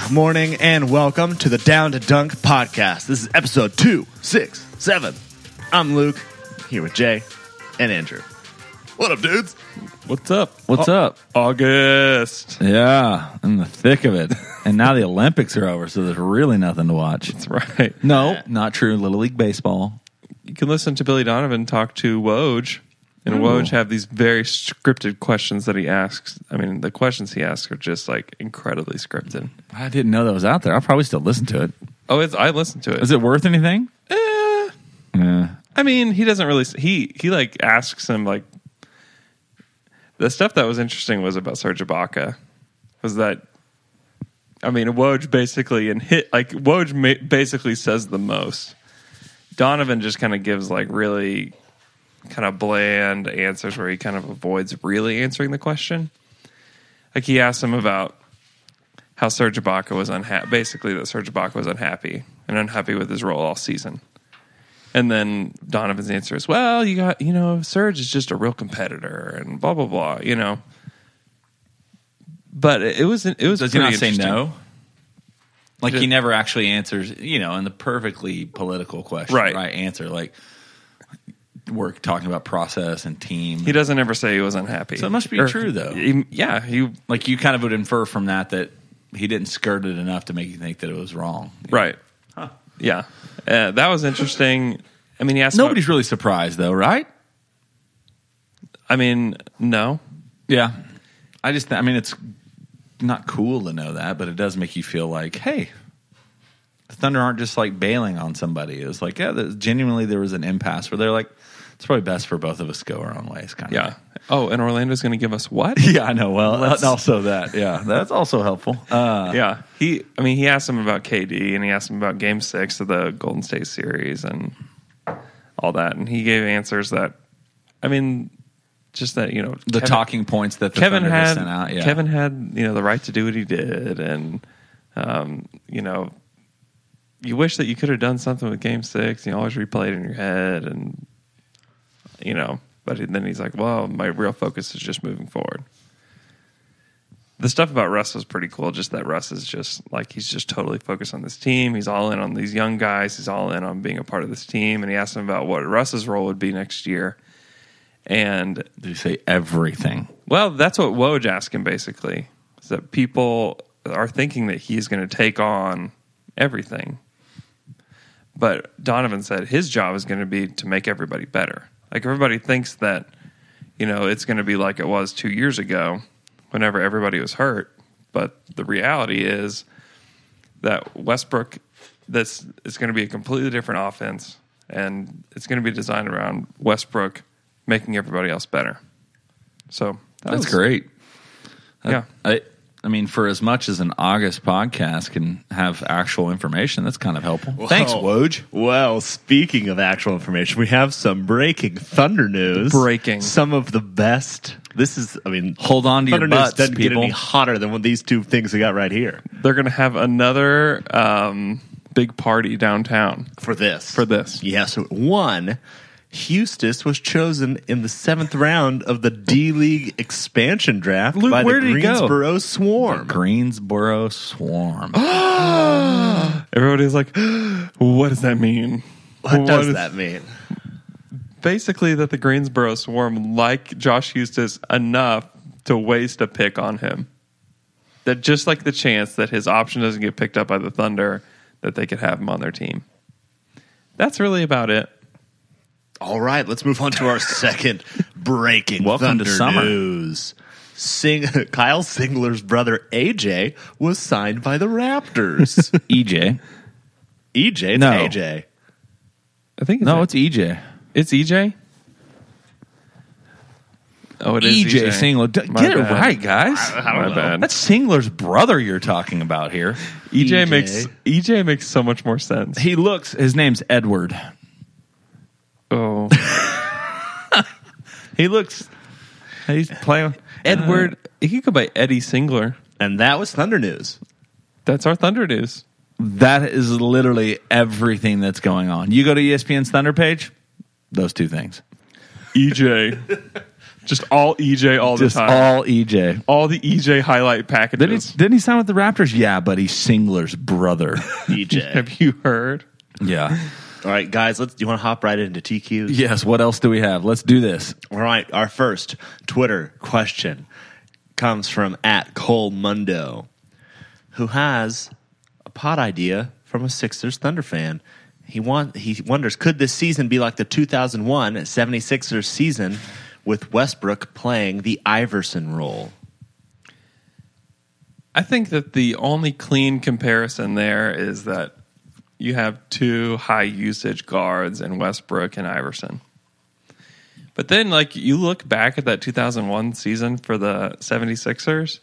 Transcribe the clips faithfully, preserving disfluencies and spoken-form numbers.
Good morning and welcome to the Down to Dunk podcast. This is episode two sixty-seven. I'm Luke, here with Jay and Andrew. What up, dudes? What's up? What's oh, up? August. Yeah, in the thick of it. And now the Olympics are over, so there's really nothing to watch. That's right. No, not true. Little League Baseball. You can listen to Billy Donovan talk to Woj, and Ooh. Woj have these very scripted questions that he asks. I mean, the questions he asks are just like incredibly scripted. I didn't know that was out there. I'll probably still listen to it. Oh, it's, I listened to it. Is it worth anything? Eh. Yeah. I mean, he doesn't really. He he like asks him like the stuff that was interesting was about Serge Ibaka. Was that I mean, Woj basically and hit like Woj ma- basically says the most. Donovan just kind of gives like really kind of bland answers where he kind of avoids really answering the question. Like he asked him about how Serge Ibaka was unhappy, basically that Serge Ibaka was unhappy and unhappy with his role all season. And then Donovan's answer is, well, you got, you know, Serge is just a real competitor and blah, blah, blah, you know. But it was, it was Does he not say no? Like he never actually answers, you know, in the perfectly political question, right? right answer. Like we're talking about process and team. He doesn't ever say he was unhappy. So it must be or, true, though. He, yeah. He, like you kind of would infer from that that he didn't skirt it enough to make you think that it was wrong. Right. Huh. Yeah. Uh, that was interesting. I mean, he asked Nobody's about, really surprised, though, right? I mean, no. Yeah. I just, I mean, it's not cool to know that, but it does make you feel like, hey, the Thunder aren't just like bailing on somebody. It was like, yeah, genuinely there was an impasse where they're like, it's probably best for both of us to go our own ways, kind of. Yeah. Oh, and Orlando's going to give us what? Yeah, I know. Well, Let's, also that. Yeah, that's also helpful. Uh, yeah. He, I mean, he asked him about K D and he asked him about Game Six of the Golden State series and all that, and he gave answers that, I mean, just that, you know, the Kevin, talking points that the Kevin Thunder had sent out. Yeah. Kevin had, you know, the right to do what he did, and um, you know, you wish that you could have done something with Game Six. You always replay it in your head, and you know, but then he's like, well, my real focus is just moving forward. The stuff about Russ was pretty cool. Just that Russ is just like, he's just totally focused on this team. He's all in on these young guys. He's all in on being a part of this team. And he asked him about what Russ's role would be next year. And did he say everything? Well, that's what Woj asked him basically. Is that people are thinking that he's going to take on everything. But Donovan said his job is going to be to make everybody better. Like everybody thinks that, you know, it's going to be like it was two years ago whenever everybody was hurt. But the reality is that Westbrook, this is going to be a completely different offense, and it's going to be designed around Westbrook making everybody else better. So that that's was, great. Yeah. I, I mean, for as much as an August podcast can have actual information, that's kind of helpful. Whoa. Thanks, Woj. Well, speaking of actual information, we have some breaking Thunder news. Breaking. Some of the best. This is, I mean, hold on to Thunder your butts, news doesn't people. get any hotter than what these two things we got right here. They're going to have another um, big party downtown. For this. For this. Yes. One, Houston was chosen in the seventh round of the D-League expansion draft Luke, by where the did he go? Greensboro Swarm. The Greensboro Swarm. Everybody's like, what does that mean? What, what does is, that mean? Basically that the Greensboro Swarm like Josh Huestis enough to waste a pick on him. That just like the chance that his option doesn't get picked up by the Thunder, that they could have him on their team. That's really about it. All right, let's move on to our second breaking Welcome Thunder to summer. news. Sing- Kyle Singler's brother A J was signed by the Raptors. E J. E J? It's No. A J. I think it's No, a- it's E J. It's E J? Oh, it is E J E J. Singler. D- My Get it bad. right, guys. I don't My know. bad. That's Singler's brother you're talking about here. E J E J. makes E J makes so much more sense. He looks, his name's Edward. Oh. He looks, he's playing. Edward, he could go by Eddie Singler. And that was Thunder news. That's our Thunder news. That is literally everything that's going on. You go to E S P N's Thunder page, those two things. E J. Just all E J all Just the time. all E J. All the E J highlight packages. Didn't he, didn't he sign with the Raptors? Yeah, but he's Singler's brother. E J. Have you heard? Yeah. All right, guys, let's. You want to hop right into T Qs? Yes. What else do we have? Let's do this. All right, our first Twitter question comes from at Cole Mundo, who has a pod idea from a Sixers Thunder fan. He want he wonders, could this season be like the two thousand one seventy-sixers season with Westbrook playing the Iverson role? I think that the only clean comparison there is that you have two high usage guards in Westbrook and Iverson. But then, like, you look back at that two thousand one season for the seventy-sixers,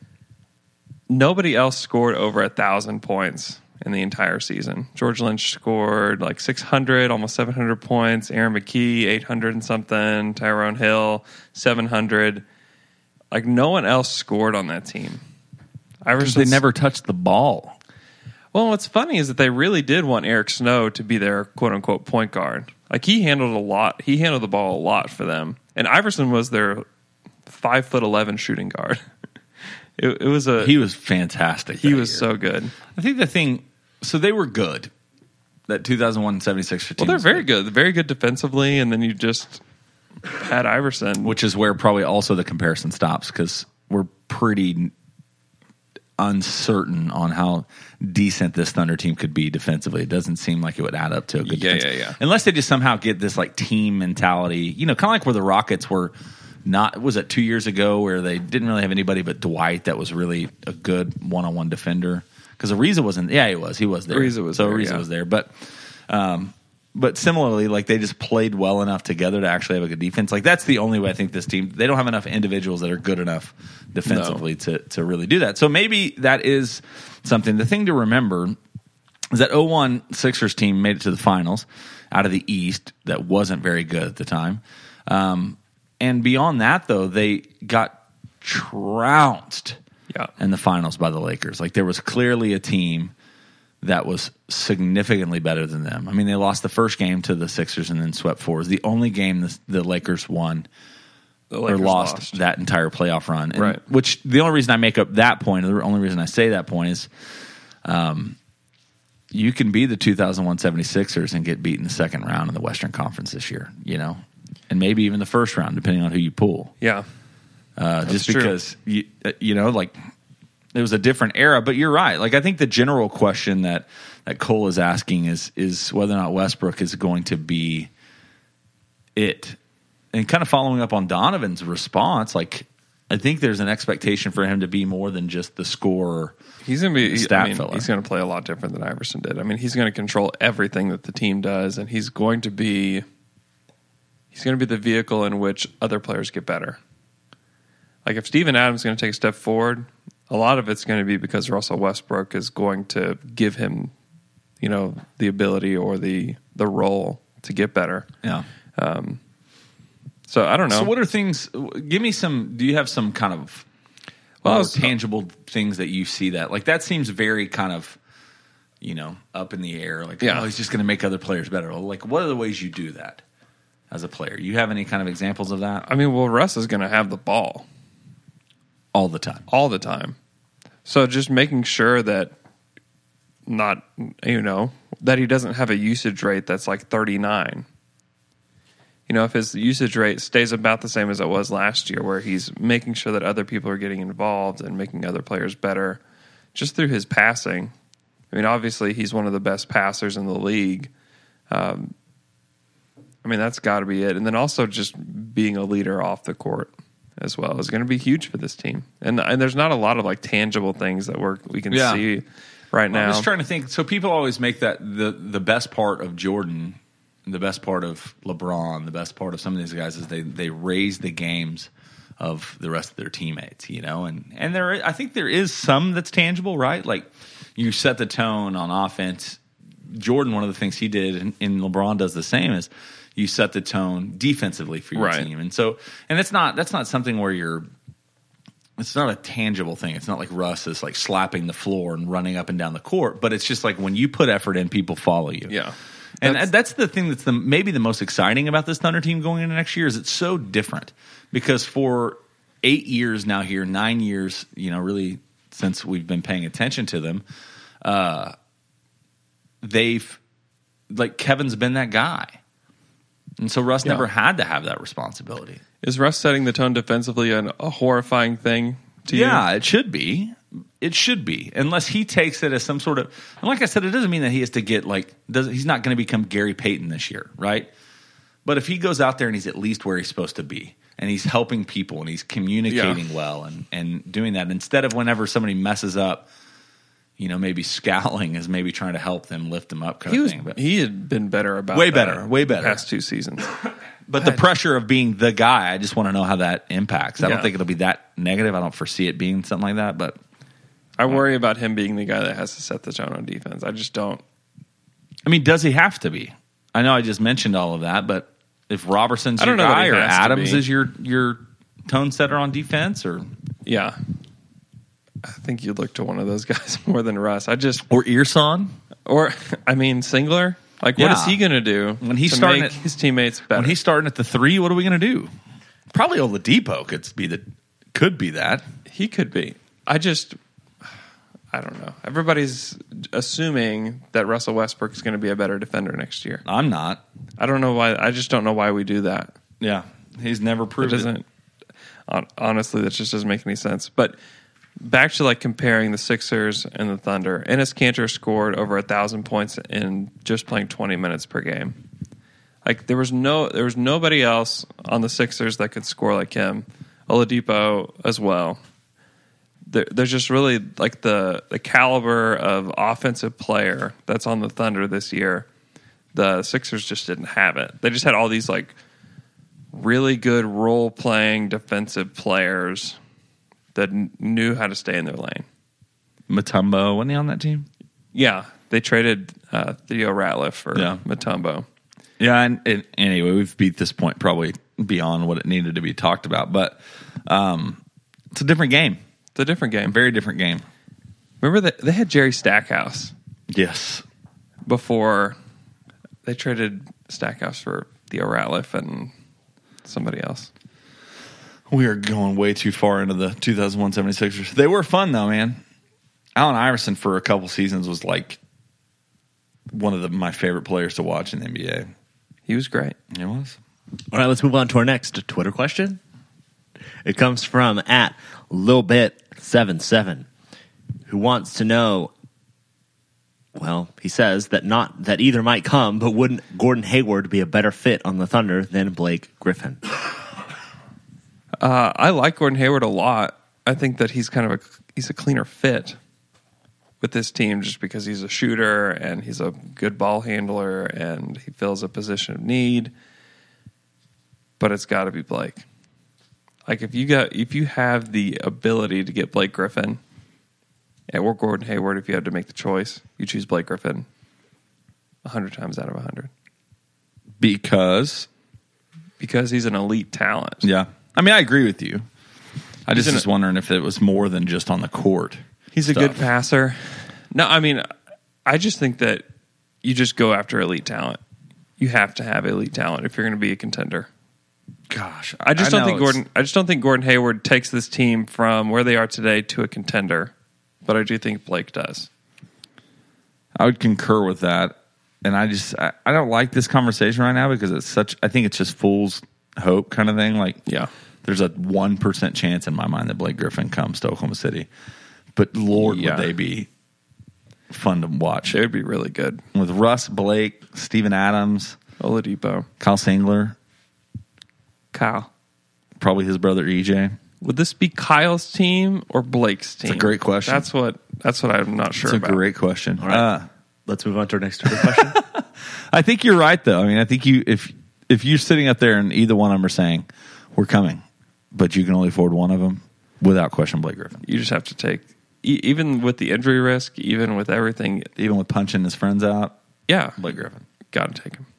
nobody else scored over a thousand points in the entire season. George Lynch scored like six hundred, almost seven hundred points. Aaron McKee, eight hundred and something. Tyrone Hill, seven hundred. Like, no one else scored on that team. Iverson, they never touched the ball. Well, what's funny is that they really did want Eric Snow to be their quote-unquote point guard. Like, he handled a lot. He handled the ball a lot for them. And Iverson was their five foot eleven shooting guard. it, it was a He was fantastic. He was year. so good. I think the thing, so they were good. That two thousand one seventy-sixers team. Well, they're was very good. Very good defensively, and then you just had Iverson. Which is where probably also the comparison stops, because we're pretty uncertain on how decent this Thunder team could be defensively. It doesn't seem like it would add up to a good Yeah, defense. yeah, yeah. Unless they just somehow get this like team mentality, you know, kind of like where the Rockets were not, was it two years ago where they didn't really have anybody but Dwight that was really a good one-on-one defender? Because Ariza wasn't, yeah, he was. He was there. Ariza was so there, Ariza yeah. was there. But, um, but similarly, like they just played well enough together to actually have a good defense. Like that's the only way I think this team, they don't have enough individuals that are good enough defensively No. to, to really do that. So maybe that is something. The thing to remember is that oh one Sixers team made it to the finals out of the East that wasn't very good at the time. Um, and beyond that, though, they got trounced Yeah. in the finals by the Lakers. Like there was clearly a team that was significantly better than them. I mean, they lost the first game to the Sixers and then swept four. It was the only game the, the Lakers won The or Lakers lost, lost. that entire playoff run. And Right. Which the only reason I make up that point, or the only reason I say that point is um, you can be the two thousand one seventy-sixers and get beat in the second round in the Western Conference this year, you know, and maybe even the first round, depending on who you pull. Yeah. Uh, That's just true. because, you, uh, you know, like it was a different era. But you're right. Like I think the general question that, that Cole is asking is is whether or not Westbrook is going to be it. And kind of following up on Donovan's response, like I think there's an expectation for him to be more than just the scorer. He's going to be. Stat I mean, filler. he's going to play a lot different than Iverson did. I mean, he's going to control everything that the team does, and he's going to be. He's going to be the vehicle in which other players get better. Like if Steven Adams is going to take a step forward, a lot of it's going to be because Russell Westbrook is going to give him, you know, the ability or the the role to get better. Yeah. Um, so I don't know. So what are things? Give me some. Do you have some kind of Well, I more was- tangible things that you see that like that seems very kind of, you know, up in the air. Like, Yeah. oh, he's just going to make other players better. Well, like, what are the ways you do that as a player? You have any kind of examples of that? I mean, well, Russ is going to have the ball All the time. all the time. So just making sure that not, you know, that he doesn't have a usage rate that's like thirty-nine. You know, if his usage rate stays about the same as it was last year, where he's making sure that other people are getting involved and making other players better just through his passing. I mean, obviously, he's one of the best passers in the league. Um, I mean, that's got to be it. And then also just being a leader off the court as well is going to be huge for this team. And and there's not a lot of like tangible things that we're we can Yeah. see right now. I'm just trying to think. So people always make that the the best part of Jordan, the best part of LeBron, the best part of some of these guys is they they raise the games of the rest of their teammates, you know, and and there I think there is some that's tangible, right? Like you set the tone on offense. Jordan, one of the things he did, and, and LeBron does the same, is you set the tone defensively for your Right. team, and so and it's not that's not something where you're. It's not a tangible thing. It's not like Russ is like slapping the floor and running up and down the court, but it's just like when you put effort in, people follow you. yeah. And That's- that's, the thing that's the maybe the most exciting about this Thunder team going into next year is it's so different because for eight years now here, nine years, you know, really since we've been paying attention to them, uh, they've like Kevin's been that guy, and so Russ Yeah. never had to have that responsibility. Is Russ setting the tone defensively an, a horrifying thing to you? Yeah, it should be. It should be, unless he takes it as some sort of. And like I said, it doesn't mean that he has to get like. Does he's not going to become Gary Payton this year, right? But if he goes out there and he's at least where he's supposed to be, and he's helping people and he's communicating Yeah. well and and doing that instead of whenever somebody messes up, you know, maybe scowling is maybe trying to help them lift them up kind He of was. thing. But He had been better about Way that better, way better. the past two seasons. but the pressure of being the guy, I just want to know how that impacts. I don't Yeah. think it'll be that negative. I don't foresee it being something like that, but. I worry about him being the guy that has to set the tone on defense. I just don't. I mean, does he have to be? I know I just mentioned all of that, but if Robertson's I your don't know that guy he or has to Adams be. is your your tone setter on defense, or Yeah, I think you look to one of those guys more than Russ. I just or Earson or I mean Singler. Like, what Yeah. is he going to do When he's to starting make at- his teammates better? when he's starting at the three? What are we going to do? Probably Oladipo could be the could be that. He could be. I just, I don't know. Everybody's assuming that Russell Westbrook is going to be a better defender next year. I'm not. I don't know why. I just don't know why we do that. Yeah, he's never It proved it. doesn't. hon- Honestly, that just doesn't make any sense. But back to like comparing the Sixers and the Thunder. Enes Kanter scored over a thousand points in just playing twenty minutes per game. Like there was no, there was nobody else on the Sixers that could score like him. Oladipo as well. There, there's just really like the the caliber of offensive player that's on the Thunder this year. The Sixers just didn't have it. They just had all these like really good role playing defensive players that kn- knew how to stay in their lane. Mutombo, wasn't he on that team? Yeah, they traded uh, Theo Ratliff for Yeah. Mutombo. Yeah, and, and anyway, we've beat this point probably beyond what it needed to be talked about, but um, it's a different game, It's a different a game. very different game. Remember that they had Jerry Stackhouse Yes, before they traded Stackhouse for Theo Ratliff and somebody else. we are going way too far into the two thousand one 76ers. They were fun though, man. Allen Iverson for a couple seasons was like one of the, my favorite players to watch in the N B A. He was great. It was. All right, let's move on to our next Twitter question. It comes from at Lilbit seventy-seven, who wants to know. Well, he says that not that either might come, but wouldn't Gordon Hayward be a better fit on the Thunder than Blake Griffin? Uh, I like Gordon Hayward a lot. I think that he's kind of a he's a cleaner fit with this team just because he's a shooter and he's a good ball handler and he fills a position of need. But it's got to be Blake. Like if you got if you have the ability to get Blake Griffin or Gordon Hayward, if you had to make the choice, you choose Blake Griffin a hundred times out of a hundred Because, because he's an elite talent. yeah. I mean, I agree with you. I just an- was wondering if it was more than just on the court. He's a stuff. good passer. No, I mean, I just think that you just go after elite talent. You have to have elite talent if you're going to be a contender. Gosh, I just don't know think it's- Gordon. I just don't think Gordon Hayward takes this team from where they are today to a contender. But I do think Blake does. I would concur with that, and I just I, I don't like this conversation right now because it's such. I think it's just fool's hope kind of thing. Like, Yeah. there's a one percent chance in my mind that Blake Griffin comes to Oklahoma City, but Lord, Yeah. would they be fun to watch It would be really good. with Russ, Blake, Steven Adams, Oladipo, Kyle Singler, Kyle. probably his brother E J. Would this be Kyle's team or Blake's team? a great question. That's what. That's what I'm not sure It's a about. great question. All right. Uh, Let's move on to our next Twitter question. I think you're right, though. I mean, I think you if if you're sitting up there and either one of them are saying we're coming, but you can only afford one of them, without question, Blake Griffin. You just have to take, e- even with the injury risk, even with everything. Even with punching his friends out, Yeah, Blake Griffin. got to take him.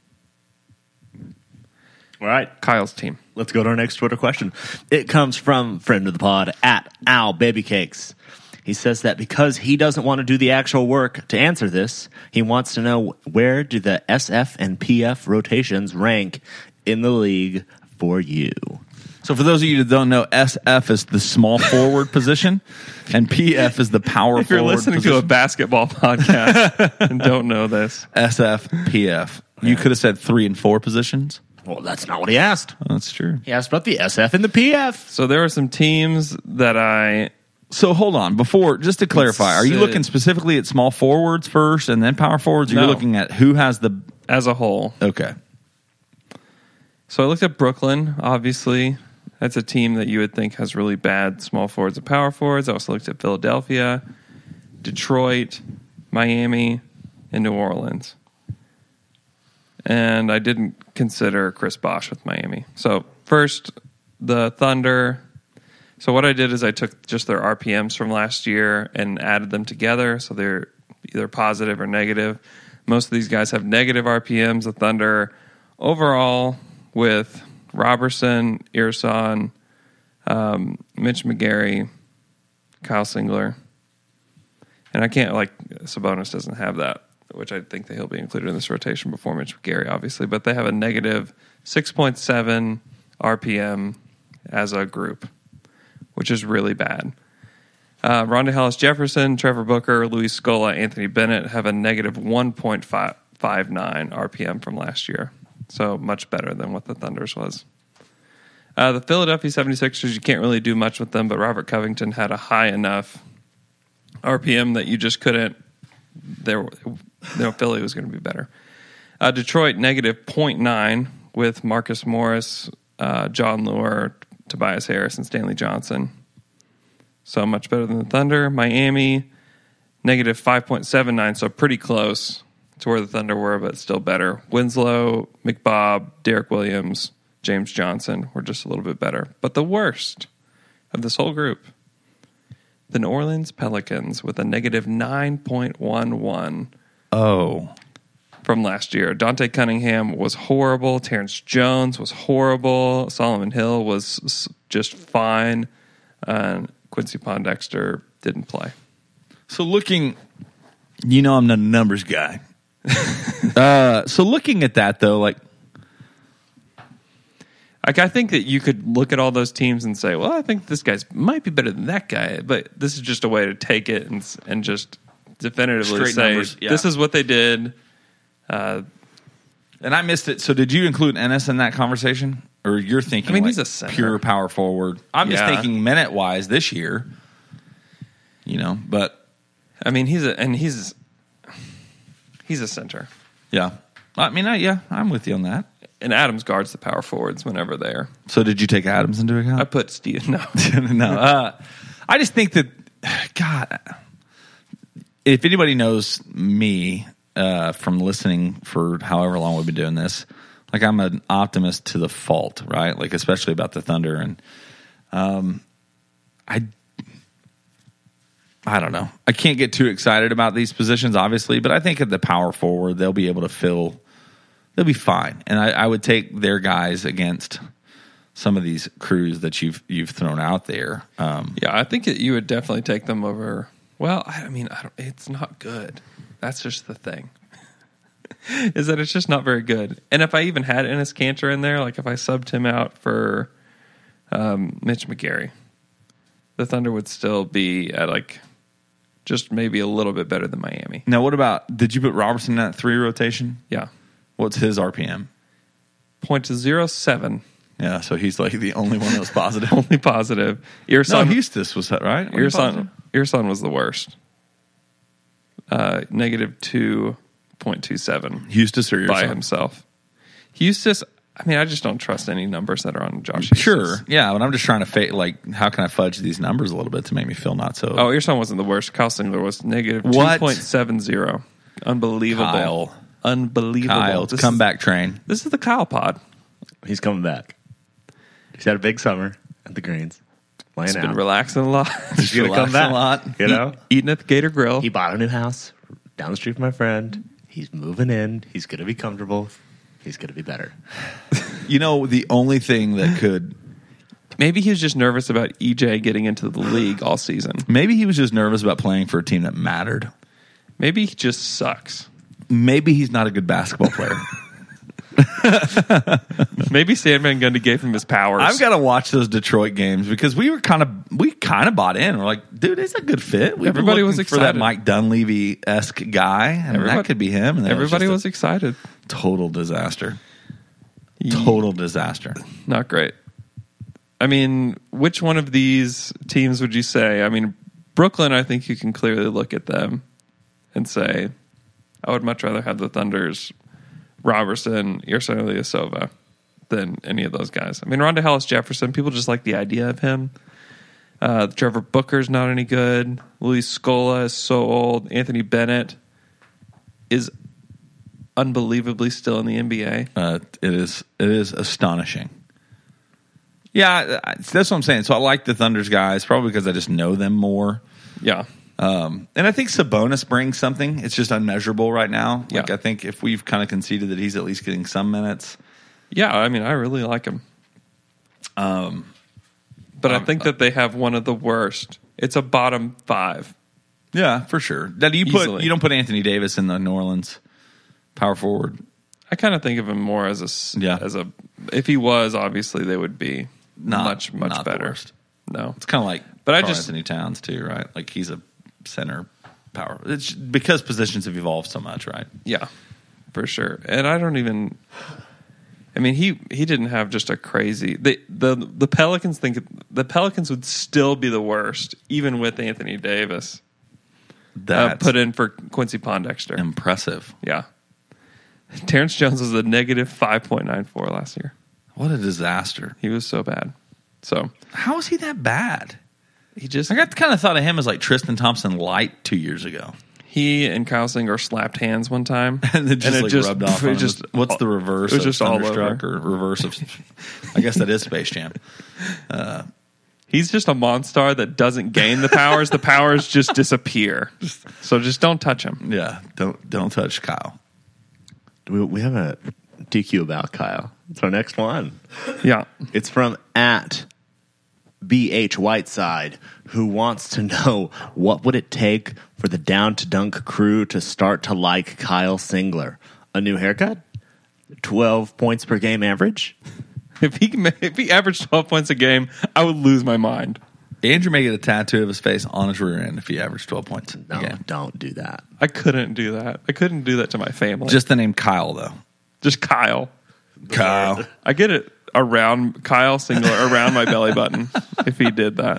All right, Kyle's team. let's go to our next Twitter question. It comes from friend of the pod at Al Baby Cakes. He says that because he doesn't want to do the actual work to answer this, he wants to know where do the S F and P F rotations rank in the league for you. So for those of you that don't know, S F is the small forward position, and P F is the power If you're forward listening position. to a basketball podcast and don't know this, S F, P F. You could have said three and four positions. Well, that's not what he asked. Oh, that's true. He asked about the S F and the P F. so there are some teams that I So hold on. Before, just to clarify, are you Sit. looking specifically at small forwards first and then power forwards? Or No. you're looking at who has the... as a whole. Okay. So I looked at Brooklyn, obviously. That's a team that you would think has really bad small forwards and power forwards. I also looked at Philadelphia, Detroit, Miami, and New Orleans. And I didn't consider Chris Bosh with Miami. So first, the Thunder. So what I did is I took just their R P Ms from last year and added them together. So they're either positive or negative. Most of these guys have negative R P Ms. The Thunder overall with Robertson, Earson, um, Mitch McGary, Kyle Singler. And I can't, like, Sabonis doesn't have that, which I think that he'll be included in this rotation before Mitch McGary, obviously. But they have a negative six point seven R P M as a group, which is really bad. Uh, Rondé Hollis-Jefferson, Trevor Booker, Luis Scola, Anthony Bennett have a negative one point five nine R P M from last year. So much better than what the Thunder's was. Uh, the Philadelphia seventy-sixers, you can't really do much with them, but Robert Covington had a high enough R P M that you just couldn't. There, you know, Philly was going to be better. Uh, Detroit, negative zero point nine with Marcus Morris, uh, John Lure, Tobias Harris, and Stanley Johnson. So much better than the Thunder. Miami, negative five point seven nine, so pretty close to where the Thunder were, but still better. Winslow, McBob, Derek Williams, James Johnson were just a little bit better. But the worst of this whole group, the New Orleans Pelicans with a negative nine point one one Oh. from last year. Dante Cunningham was horrible. Terrence Jones was horrible. Solomon Hill was s- just fine. And Quincy Pondexter didn't play. So looking, you know I'm not a numbers guy. uh, so looking at that, though, like, Like, I think that you could look at all those teams and say, well, I think this guy's might be better than that guy. But this is just a way to take it and and just definitively Straight say, numbers, yeah. this is what they did. Uh, and I missed it. So did you include Ennis in that conversation? Or you're thinking I mean, like he's a center. pure power forward? I'm just Yeah. thinking minute-wise this year. You know, but, I mean, he's a, and he's, he's a center. yeah. I mean, I, yeah, I'm with you on that. And Adams guards the power forwards whenever they're. So did you take Adams into account? I put Steve. No. no, uh, I just think that, God, if anybody knows me uh, from listening for however long we've been doing this, like I'm an optimist to the fault, right? Like especially about the Thunder, and um, I, I don't know. I can't get too excited about these positions, obviously, but I think at the power forward they'll be able to fill. They'll be fine, and I, I would take their guys against some of these crews that you've you've thrown out there. Um, Yeah, I think that you would definitely take them over. Well, I mean, I don't, it's not good. That's just the thing. Is that it's just not very good. And if I even had Enes Kanter in there, like if I subbed him out for um, Mitch McGary, the Thunder would still be at like just maybe a little bit better than Miami. Now, what about, did you put Robertson in that three rotation? Yeah. What's his R P M? point zero seven. Yeah, so he's like the only one that was positive. Only positive. No, Earson, Houston was that right? Wasn't he positive? Earson, Earson was the worst. Uh, negative two point two seven. Eustace or by Earson? himself. Eustace, I mean, I just don't trust any numbers that are on Josh. Sure, Eustace. yeah, but I'm just trying to fa- like, how can I fudge these numbers a little bit to make me feel not so? Oh, Earson wasn't the worst. Kyle Singler was negative What? two point seven zero. Unbelievable. Kyle. Unbelievable. Kyle, it's This comeback is- train. This is the Kyle pod. He's coming back. He's had a big summer at the Greens. Laying He's out. been relaxing a lot. He's going to come relaxing back. a lot. You know? Eating at the Gator Grill. He bought a new house down the street from my friend. He's moving in. He's going to be comfortable. He's going to be better. You know, the only thing that could Maybe he was just nervous about E J getting into the league all season. Maybe he was just nervous about playing for a team that mattered. Maybe he just sucks. Maybe he's not a good basketball player. Maybe Sandman Gundy gave him his powers. I've got to watch those Detroit games because we were kind of we kind of bought in. We're like, dude, it's a good fit. We've been Everybody looking was for excited. that Mike Dunleavy esque guy, and Everybody- that could be him. And then it Everybody just was a excited. total disaster. Ye- Total disaster. Not great. I mean, which one of these teams would you say? I mean, Brooklyn, I think you can clearly look at them and say, I would much rather have the Thunder's Robertson, Ersan Ilyasova than any of those guys. I mean, Ronda Hollis Jefferson, people just like the idea of him. Uh, Trevor Booker's not any good. Luis Scola is so old. Anthony Bennett is unbelievably still in the N B A. Uh, it is it is astonishing. Yeah, I- that's what I'm saying. So I like the Thunder's guys, probably because I just know them more. Yeah. Um, and I think Sabonis brings something. It's just unmeasurable right now. Like Yeah. I think if we've kind of conceded that he's at least getting some minutes. Yeah, I mean, I really like him. Um, but I um, think that they have one of the worst. It's a bottom five. Yeah, for sure. Now, do you put Easily. you don't put Anthony Davis in the New Orleans power forward? I kind of think of him more as a s- Yeah. as a. If he was, obviously they would be Not- much much not the better. worst. No, It's kind of like, But I Karl just- Anthony Towns too, right? Like he's a center power. It's because positions have evolved so much, right? yeah, for sure. And I don't even. I mean, he he didn't have just a crazy. The the the Pelicans think the Pelicans would still be the worst, even with Anthony Davis uh, That's put in for Quincy Pondexter. impressive. Yeah. Terrence Jones was a negative five point nine four last year. What a disaster! He was so bad. So How is he that bad? he just I got kind of thought of him as like Tristan Thompson light two years ago. he and Kyle Singer slapped hands one time, And it just like rubbed off. it On him. just What's the reverse It was of just all Thunderstruck over. or reverse of? I guess that is Space Jam. He's just a monster that doesn't gain the powers. The powers just disappear. So just don't touch him. Yeah, don't don't touch Kyle. We, we have a D Q about Kyle. It's our next one. Yeah. It's from at B H Whiteside, who wants to know what would it take for the Down to Dunk crew to start to like Kyle Singler? A new haircut? twelve points per game average? If he ma- if he averaged twelve points a game, I would lose my mind. Andrew may get a tattoo of his face on his rear end if he averaged twelve points. No, a game. don't do that. I couldn't do that. I couldn't do that to my family. Just the name Kyle though. just Kyle. Kyle. I get it around Kyle Singler around my belly button if he did that.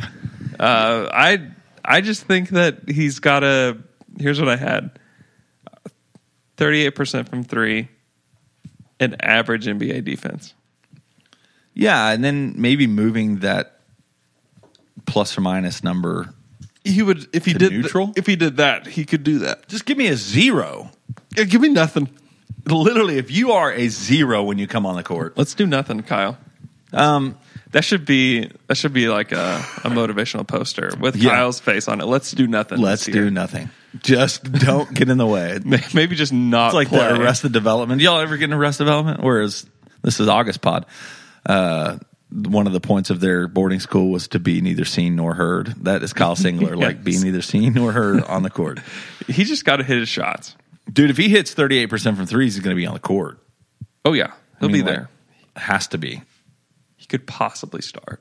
Uh, I I just think that he's got a. Here's what I had: thirty-eight percent from three, an average N B A defense. Yeah, and then maybe moving that plus or minus number. He would if he To did neutral? if he did that, he could do that. Just give me a zero. Yeah, give me nothing. Literally, if you are a zero when you come on the court, Let's do nothing, Kyle. um, That should be that should be like a, a motivational poster with Yeah. Kyle's face on it. Let's do nothing. let's this year. do nothing. Just don't get in the way. It's Maybe just not like play. the Arrested Development. Y'all ever get in Arrested Development? Whereas this is August Pod. Uh, one of the points of their boarding school was to be neither seen nor heard. That is Kyle Singler, like Yes. being neither seen nor heard on the court. He just got to hit his shots. Dude, if he hits thirty-eight percent from threes, he's going to be on the court. Oh yeah, he'll I mean, be like, there. Has to be. He could possibly start.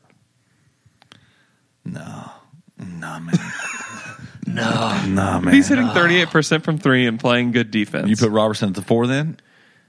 No. No, man. No. No, man. If he's hitting thirty-eight percent from three and playing good defense, You put Robertson at the four then?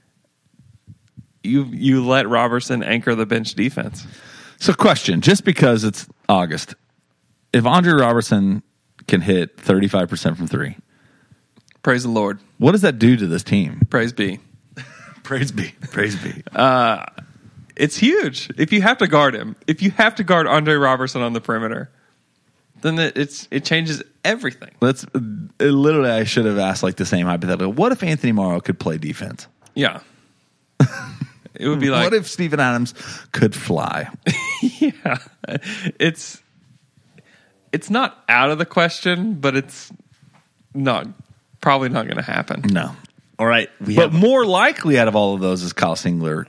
you you let Robertson anchor the bench defense. So, question, just because it's August, if Andre Robertson can hit thirty-five percent from three, Praise the Lord. what does that do to this team? Praise be. Praise be. Praise be. It's huge. If you have to guard him, if you have to guard Andre Robertson on the perimeter, then it, it's it changes everything. Let's uh, literally, I should have asked like the same hypothetical. What if Anthony Morrow could play defense? Yeah. It would be like what if Steven Adams could fly? yeah. It's it's not out of the question, but it's not probably not going to happen. No. All right. We But have more likely out of all of those is Kyle Singler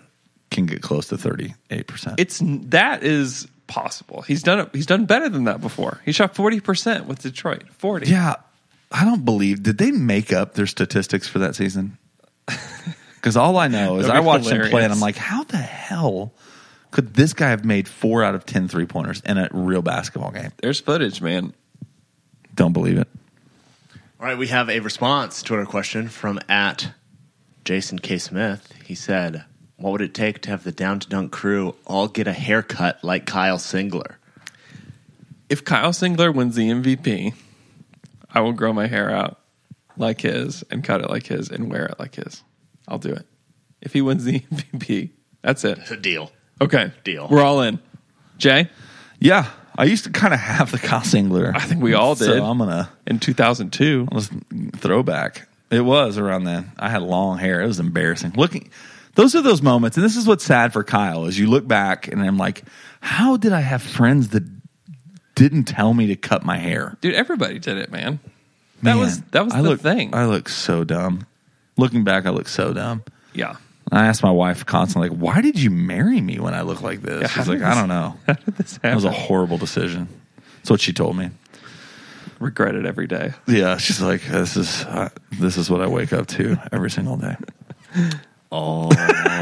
can get close to thirty-eight percent. It's that is possible. He's done it. He's done better than that before. He shot forty percent with Detroit. forty. Yeah, I don't believe. Did they make up their statistics for that season? Because all I know is I watched him play, and I'm like, how the hell could this guy have made four out of ten three-pointers in a real basketball game? There's footage, man. Don't believe it. All right, we have a response to our question from at Jason K. Smith. He said, what would it take to have the Down to Dunk crew all get a haircut like Kyle Singler? If Kyle Singler wins the M V P, I will grow my hair out like his and cut it like his and wear it like his. I'll do it. If he wins the M V P, that's it. A deal. Okay. Deal. We're all in. Jay? Yeah, I used to kind of have the Kyle Singler. I think we all did. So I'm going to... In two thousand two. Let's throwback. It was around then. I had long hair. It was embarrassing. Looking, those are those moments, and this is what's sad for Kyle, is you look back, and I'm like, how did I have friends that didn't tell me to cut my hair? Dude, everybody did it, man. That Man, was that was I the look, thing. I look so dumb. Looking back, I look so dumb. Yeah. I asked my wife constantly, like, why did you marry me when I look like this? Yeah, She's like, I don't know. How did this happen? That was a horrible decision. That's what she told me. Regret it every day. Yeah, she's like, this is uh, this is what I wake up to every single day. Oh.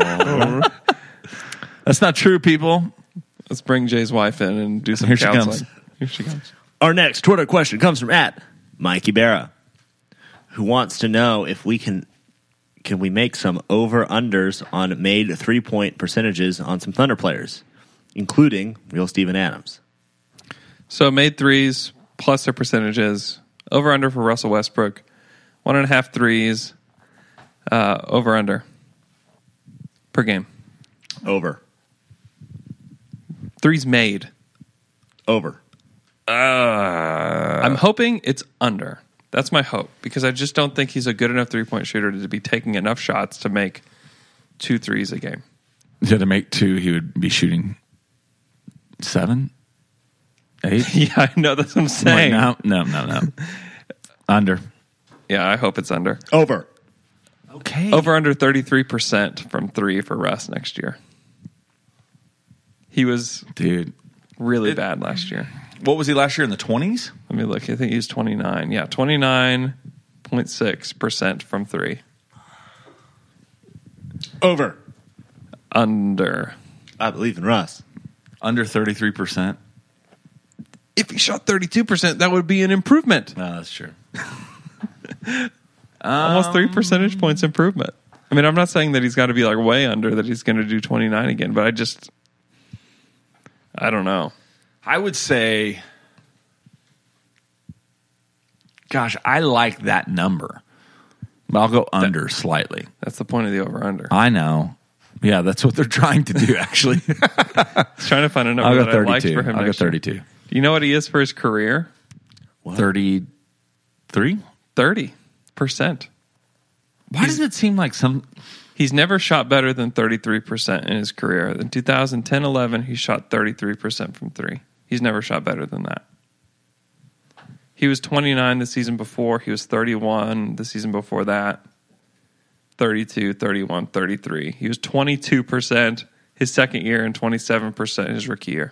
That's not true, people. Let's bring Jay's wife in and do some Here she counseling. comes. Here she comes. Our next Twitter question comes from at Mikey Berra, who wants to know if we can can we make some over-unders on made three-point percentages on some Thunder players, including real Steven Adams. So made threes plus their percentages. Over under for Russell Westbrook. One and a half threes. Uh, over under per game. Over. Threes made. Over. Uh, I'm hoping it's under. That's my hope, because I just don't think he's a good enough three-point shooter to be taking enough shots to make two threes a game. Yeah, to make two, he would be shooting seven, eight. Yeah, I know. That's what I'm Wait, saying. no, no, no, no. Under. Yeah, I hope it's under. Over. Okay. Over under thirty-three percent from three for Russ next year. He was Dude. really It- bad last year. What was he last year, in the twenties? Let me look. I think he's twenty-nine. Yeah, twenty-nine point six percent from three. Over. Under. I believe in Russ. Under thirty-three percent. If he shot thirty-two percent, that would be an improvement. No, that's true. Almost three percentage points improvement. I mean, I'm not saying that he's got to be like way under, that he's going to do twenty-nine again, but I just, I don't know. I would say, gosh, I like that number. But I'll go under slightly. That's the point of the over-under. I know. Yeah, that's what they're trying to do, actually. He's trying to find a number I'll go that I liked thirty-two. for him I'll go next year. thirty-two. Do you know what he is for his career? thirty-three? thirty percent. Why does it seem like some... He's never shot better than thirty-three percent in his career. In two thousand ten eleven, he shot thirty-three percent from three. He's never shot better than that. He was twenty-nine the season before. He was thirty-one the season before that. thirty-two, thirty-one, thirty-three. He was twenty-two percent his second year and twenty-seven percent his rookie year.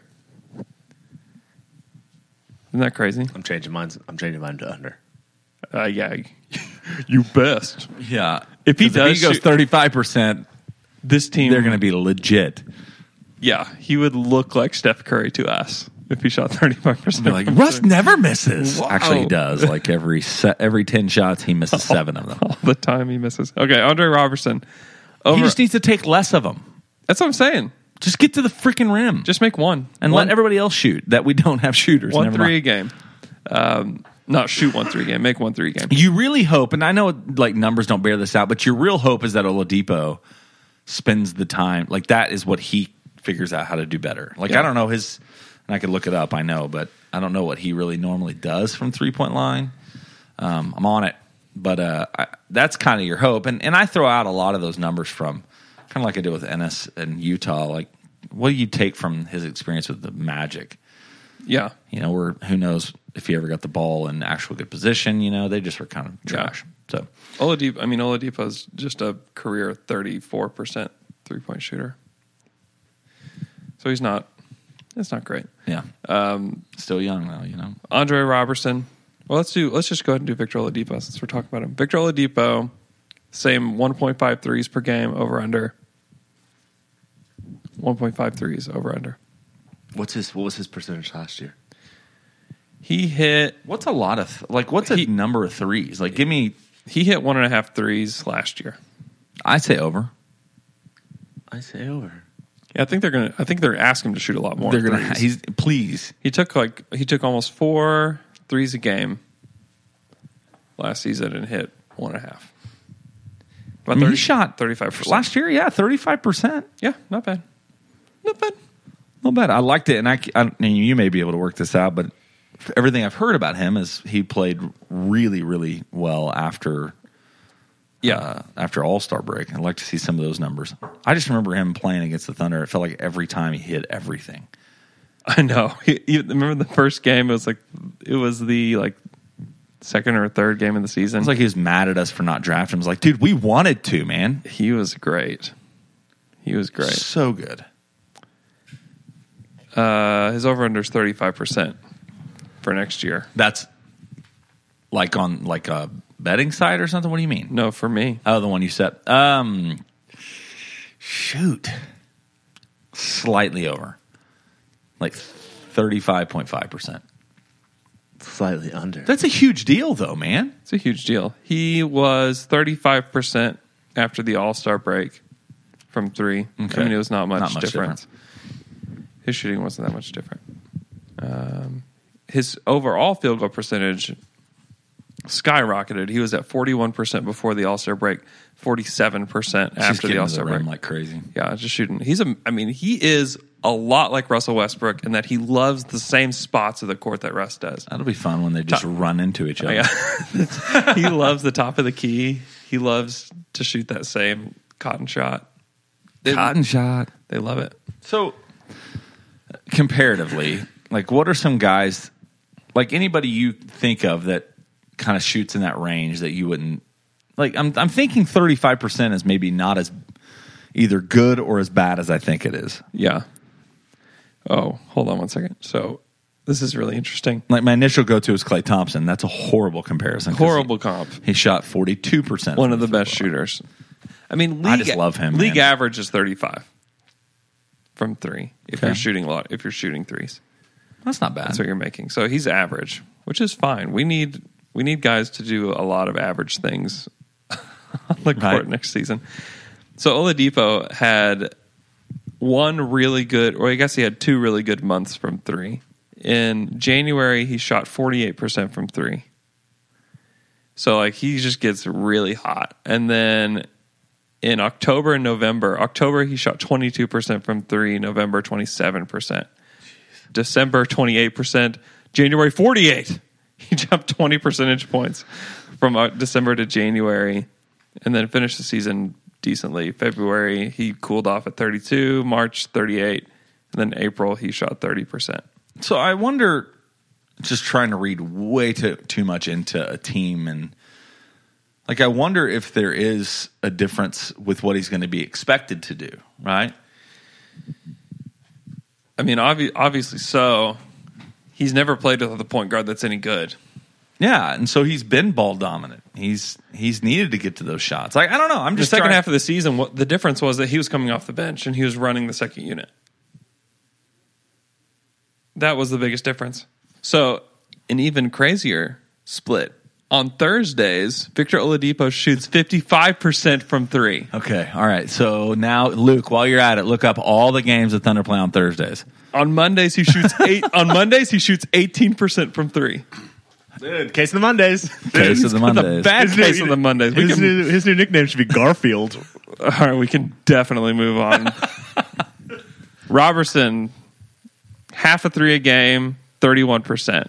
Isn't that crazy? I'm changing mine. I'm changing mine to under. Uh, yeah. You best. Yeah. If he 'Cause does if he goes shoot- thirty-five percent, This team, they're going to be legit. yeah, he would look like Steph Curry to us if he shot thirty-five percent. They're like, Russ never misses. Wow. Actually, he does. Like every se- every ten shots, he misses seven of them. all the time he misses. Okay, Andre Robertson. Over, He just needs to take less of them. that's what I'm saying. Just get to the freaking rim. Just make one. and one, let everybody else shoot that we don't have shooters. one Never three mind. a game. Um, not shoot one three a game. Make one three a game. You really hope, and I know like numbers don't bear this out, but your real hope is that Oladipo spends the time. Like that is what he figures out how to do better. Like Yeah. I don't know his, and I could look it up. I know, but I don't know what he really normally does from three point line. Um, I'm on it, but uh, I, that's kind of your hope. And and I throw out a lot of those numbers from kind of like I did with Ennis and Utah. Like what do you take from his experience with the Magic? Yeah. You know, where who knows if he ever got the ball in actual good position. You know, they just were kind of trash. So Oladipo, I mean, Oladipo's just a career thirty-four percent three-point shooter. So he's not. It's not great. Yeah. Um, Still young though, you know. Andre Robertson. Well, let's do. Let's just go ahead and do Victor Oladipo since we're talking about him. Victor Oladipo, same one point five threes per game, over under. one point five threes over under. What's his? What was his percentage last year? He hit. What's a lot of like? What's a He- number of threes? Like, give me. He hit one and a half threes last year. I say over. I say over. Yeah, I think they're gonna. I think they're asking him to shoot a lot more. They're gonna. threes. He's please. He took like he took almost four threes a game last season and hit one and a half. About I mean, he shot thirty-five percent last year. Yeah, thirty five percent. Yeah, not bad. Not bad. Not bad. I liked it, and I, I and you may be able to work this out, but everything I've heard about him is he played really, really well after. Yeah. Uh, after All Star break, I'd like to see some of those numbers. I just remember him playing against the Thunder. It felt like every time he hit everything. I know. He, he- remember the first game? It was like it was the like second or third game of the season. It's like he was mad at us for not drafting him. It's like, dude, we wanted to, man. He was great. He was great. So good. Uh, his over under is thirty-five percent for next year. That's like on like a betting site or something. What do you mean? No, for me. Oh, the one you set. Um, shoot, slightly over, like thirty-five point five percent. Slightly under. That's a huge deal, though, man. It's a huge deal. He was thirty-five percent after the All-Star break from three. Okay. I mean, it was not much, Not much difference. His shooting wasn't that much different. Um, his overall field goal percentage skyrocketed. He was at forty-one percent before the All-Star break, forty-seven percent Just after getting the to All-Star break. rim like crazy. Yeah, just shooting. He's a. I mean, he is a lot like Russell Westbrook in that he loves the same spots of the court that Russ does. That'll be fun when they just Top- run into each other. Yeah. He loves the top of the key. He loves to shoot that same cotton shot. They, Cotton shot. They love it. So, comparatively, like, what are some guys, like anybody you think of that kind of shoots in that range that you wouldn't like? I'm I'm thinking thirty-five percent is maybe not as either good or as bad as I think it is. Yeah. Oh, hold on one second. So this is really interesting. Like my initial go to is Klay Thompson. That's a horrible comparison. 'cause Horrible comp. He, he shot forty-two percent. One of the best shooters. I mean, league, I just love him, League man. average is thirty-five from three. If Okay. you're shooting a lot, if you're shooting threes, That's not bad. that's what you're making. So he's average, which is fine. We need we need guys to do a lot of average things on the court Right. next season. So Oladipo had one really good, or I guess he had two really good months from three. In January, he shot forty-eight percent from three. So like he just gets really hot. And then in October and November, October he shot twenty-two percent from three, November twenty-seven percent. December twenty-eight percent, January forty-eight. He jumped twenty percentage points from uh, December to January and then finished the season decently. February he cooled off at thirty-two, March thirty-eight, and then April he shot thirty percent. So I wonder, just trying to read way too too much into a team, and like I wonder if there is a difference with what he's going to be expected to do, right? I mean, obvi- obviously so. He's never played with a point guard that's any good. Yeah, and so he's been ball dominant. He's he's needed to get to those shots. Like I don't know. I'm The just second trying- half of the season, what the difference was that he was coming off the bench and he was running the second unit. That was the biggest difference. So, an even crazier split. On Thursdays, Victor Oladipo shoots fifty-five percent from three. Okay, all right. So now, Luke, while you're at it, look up all the games that Thunder play on Thursdays. On Mondays, he shoots eight. On Mondays, he shoots eighteen percent from three. Dude, case of the Mondays. Case of the The Mondays. bad His case new- on the Mondays. We His, can, new, his new nickname should be Garfield. all right, we can definitely move on. Robertson, half a three a game, thirty-one percent.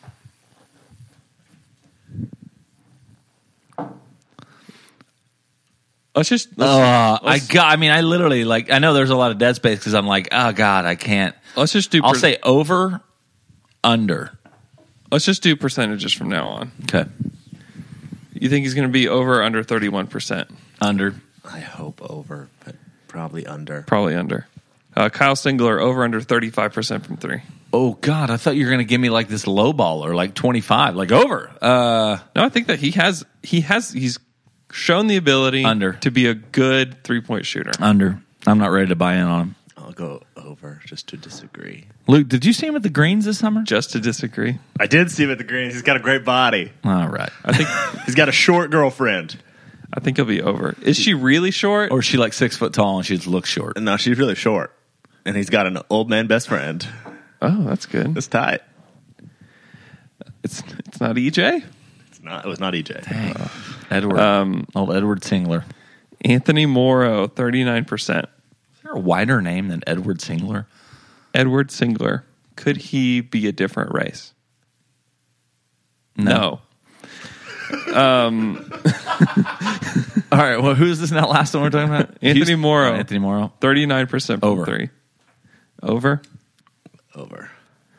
Let's just. Let's, Uh, I let's, got. I mean, I literally like. I know there's a lot of dead space because I'm like, oh god, I can't. let's just do. I'll per- say over, under. Let's just do percentages from now on. Okay, You think he's going to be over or under thirty-one percent? under. I hope over, but probably under. Probably under. Uh, Kyle Singler over under thirty-five percent from three. Oh, God, I thought you were going to give me like this low ball or like twenty-five, like over. Uh, No, I think that he has he has he's shown the ability Under. to be a good three point shooter. under. I'm not ready to buy in on him. I'll go over just to disagree. Luke, did you see him at the Greens this summer? Just to disagree, I did see him at the Greens. He's got a great body. All right. I think He's got a short girlfriend. I think he'll be over. Is she really short? Or is she like six foot tall and she just looks short? No, she's really short. And he's got an old man best friend. Oh, that's good. It's tight. It's it's not E J. It's not. It was not E J. Edward. Um, old Edward Singler. Anthony Morrow, thirty-nine percent. Is there a wider name than Edward Singler? Edward Singler. Could he be a different race? No. Um, All right. Well, who's this now? Last one we're talking about? Anthony Houston? Morrow. Oh, Anthony Morrow. thirty-nine percent from Over. three. Over? Over.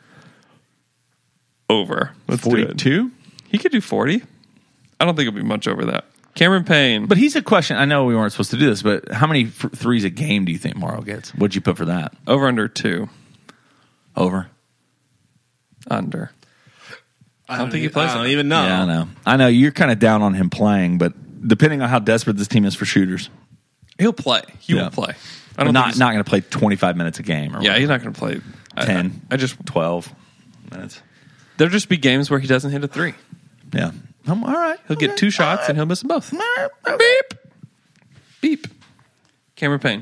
Over. Let's do it. forty-two? He could do forty. I don't think it'll be much over that. Cameron Payne. But he's a question. I know we weren't supposed to do this, but how many f- threes a game do you think Morrow gets? What'd you put for that? Over under two. Over. Under. I don't think he plays I don't it. even know. Yeah, I know. I know you're kind of down on him playing, but depending on how desperate this team is for shooters, He'll play. He Yeah. will play. I don't not think he's- not going to play twenty-five minutes a game. Or Yeah, whatever. he's not going to play. I- ten. I, I just twelve minutes. there'll just be games where he doesn't hit a three. Yeah. Um, all right. He'll get two shots and he'll miss them both. Beep. Beep. Cameron Payne.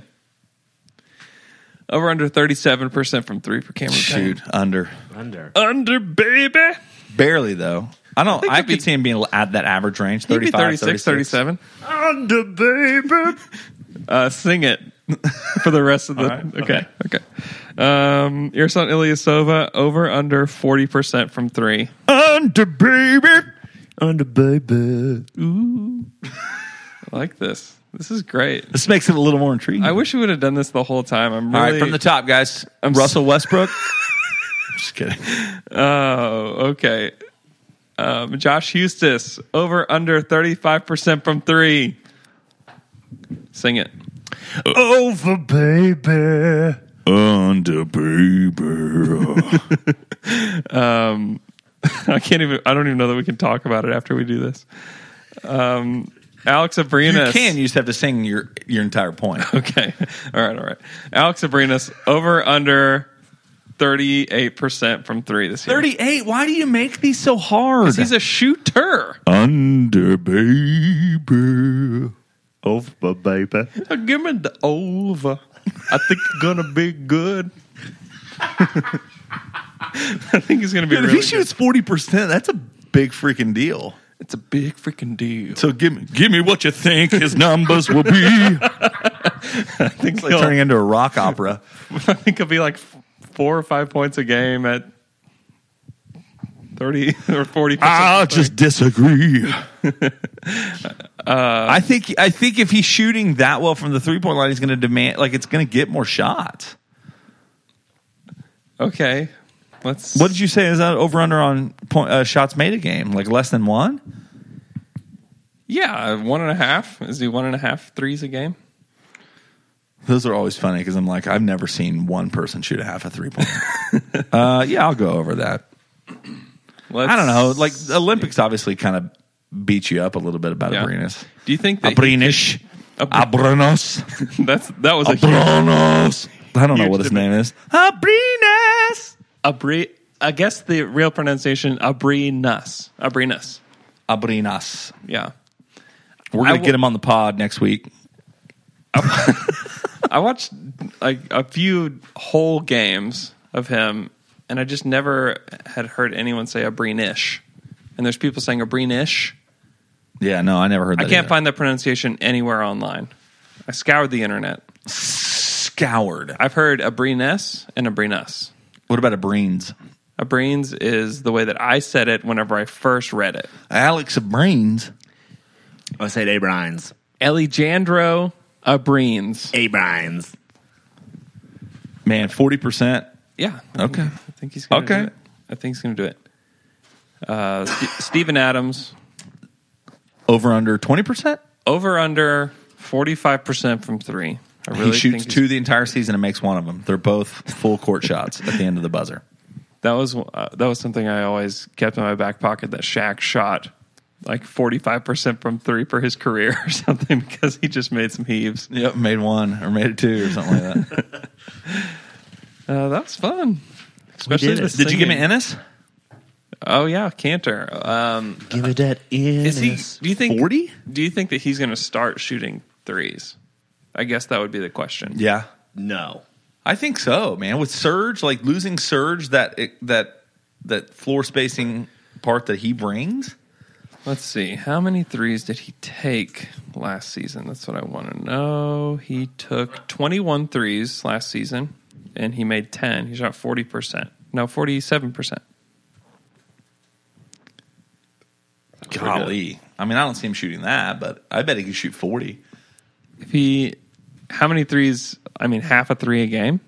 Over under thirty-seven percent from three for Cameron Shoot, under. Under. Payne. Under, baby. Barely, though. I don't. think I, he'd could be- see him being at that average range, He'd be thirty-five, thirty-six, thirty-seven. Under, baby. Uh, sing it for the rest of the. right, okay, okay. Um, Ersan Ilyasova, over under forty percent from three. Under, baby. Under, baby. Ooh. I like this. This is great. This makes it a little more intriguing. I wish we would have done this the whole time. I'm All really. right, from the top, guys. I'm Russell Westbrook. Just kidding. Oh, okay. Um, Josh Hustis, over under thirty-five percent from three. Sing it. Over, baby. Under, baby. Um, I can't even. I don't even know that we can talk about it after we do this. Um, Alex Abrinas. You can. You just have to sing your your entire point. Okay. All right. All right. Alex Abrinas, over under thirty-eight percent from three this year. thirty-eight. Why do you make these so hard? He's a shooter. Under, baby. Over, baby. Give me the over. I think it's gonna be good. I think he's gonna be Dude, really if he shoots forty percent, that's a big freaking deal. good. It's a big freaking deal. So give me give me what you think his numbers will be. I think It's like he'll, turning into a rock opera. I think he'll be like f- four or five points a game at thirty or forty percent. I'll just disagree. I think I think if he's shooting that well from the three point line, he's going to demand like it's going to get more shots. Okay. Let's. What did you say? Is that over under on point, uh, shots made a game? Like less than one? Yeah, one and a half. Is he one and a half threes a game? Those are always funny because I'm like I've never seen one person shoot a half a three point. uh, yeah, I'll go over that. Let's, I don't know. Like the Olympics obviously kind of beat you up a little bit about Yeah. Abrinas. Do you think that he Abrinas. Ab- Abrinas. that's that was a huge, Abrinas. I don't know huge what his debate. name is. Abrinas. Abri? I guess the real pronunciation Abrinas. Abrinas. Abrinas. Yeah. We're I going to will- get him on the pod next week. I watched like a few whole games of him, and I just never had heard anyone say Abrinish. And there's people saying Abrinish. Yeah, no, I never heard I that. can't either. find that pronunciation anywhere online. I scoured the internet. Scoured. I've heard Abrines and Abrinas. What about Abrines? Abrines is the way that I said it whenever I first read it. Alex Abrines. I said Abrines. Alejandro Abrines. Abrines. Man, forty percent. Yeah. Okay. I think he's going to Okay. do it. I think he's going to do it. Uh, St- Steven Adams, Over under twenty percent? over under forty-five percent from three. I really he shoots think two the entire season and makes one of them. They're both full court shots at the end of the buzzer. That was uh, that was something I always kept in my back pocket. That Shaq shot like forty-five percent from three for his career or something because he just made some heaves. Yep, made one or made two or something like that. uh, that was fun. Especially did the it. Did you give me singing. Ennis? Oh yeah, Cantor. Um, Give it that in. is he? Do you think forty? Do you think that he's going to start shooting threes? I guess that would be the question. Yeah. No. I think so, man. With Surge, like losing Surge, that that that floor spacing part that he brings. Let's see. How many threes did he take last season? That's what I want to know. He took twenty-one threes last season, and he made ten. He shot forty percent. No, forty-seven percent. Golly. I mean, I don't see him shooting that, but I bet he could shoot forty. If he, how many threes? I mean, half a three a game?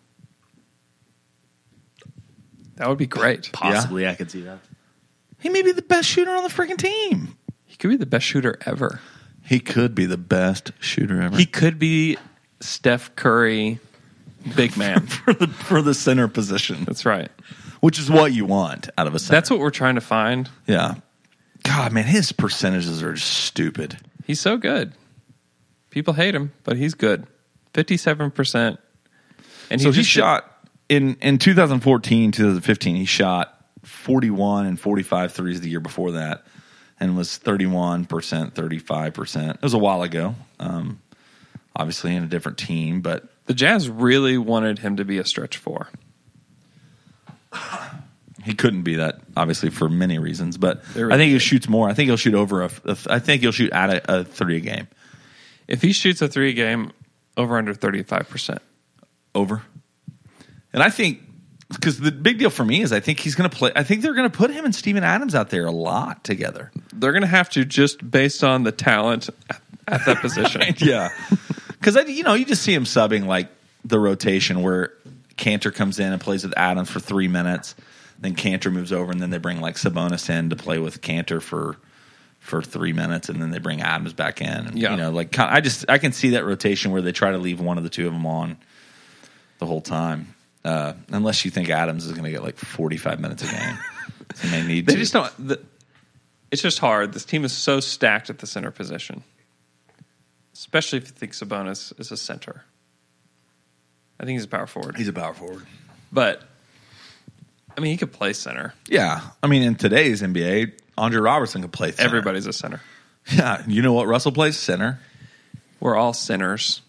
That would be great. Possibly, I could see that. He may be the best shooter on the freaking team. He could be the best shooter ever. He could be the best shooter ever. He could be Steph Curry, big man. for the for the center position, That's right. which is what you want out of a center. That's what we're trying to find. Yeah. God, man, his percentages are just stupid. He's so good. People hate him, but he's good. fifty-seven percent. And So he just shot in in twenty fourteen, twenty fifteen. He shot forty-one and forty-five threes the year before that, and was thirty-one percent, thirty-five percent. It was a while ago. Um, obviously, in a different team, but The Jazz really wanted him to be a stretch four. he couldn't be that, obviously, for many reasons. But They I really think he did. shoots more. I think he'll shoot over a. a I think he'll shoot at a, a three a game. If he shoots a three game, over under thirty-five percent. Over. And I think, because the big deal for me is I think he's going to play, I think they're going to put him and Steven Adams out there a lot together. They're going to have to just based on the talent at, at that position. Yeah. Because, you know, you just see him subbing like the rotation where Cantor comes in and plays with Adams for three minutes. Then Cantor moves over and then they bring like Sabonis in to play with Cantor for for three minutes and then they bring Adams back in. And, Yeah. You know, like I just, I can see that rotation where they try to leave one of the two of them on the whole time. Uh, unless you think Adams is going to get like forty-five minutes a game. They may need They to. just don't. The, it's just hard. This team is so stacked at the center position, especially if you think Sabonis is a center. I think he's a power forward, He's a power forward. but I mean, he could play center. Yeah. I mean, in today's N B A, Andre Robertson could play center. Everybody's a center. Yeah. You know what Russell plays? Center. We're all centers.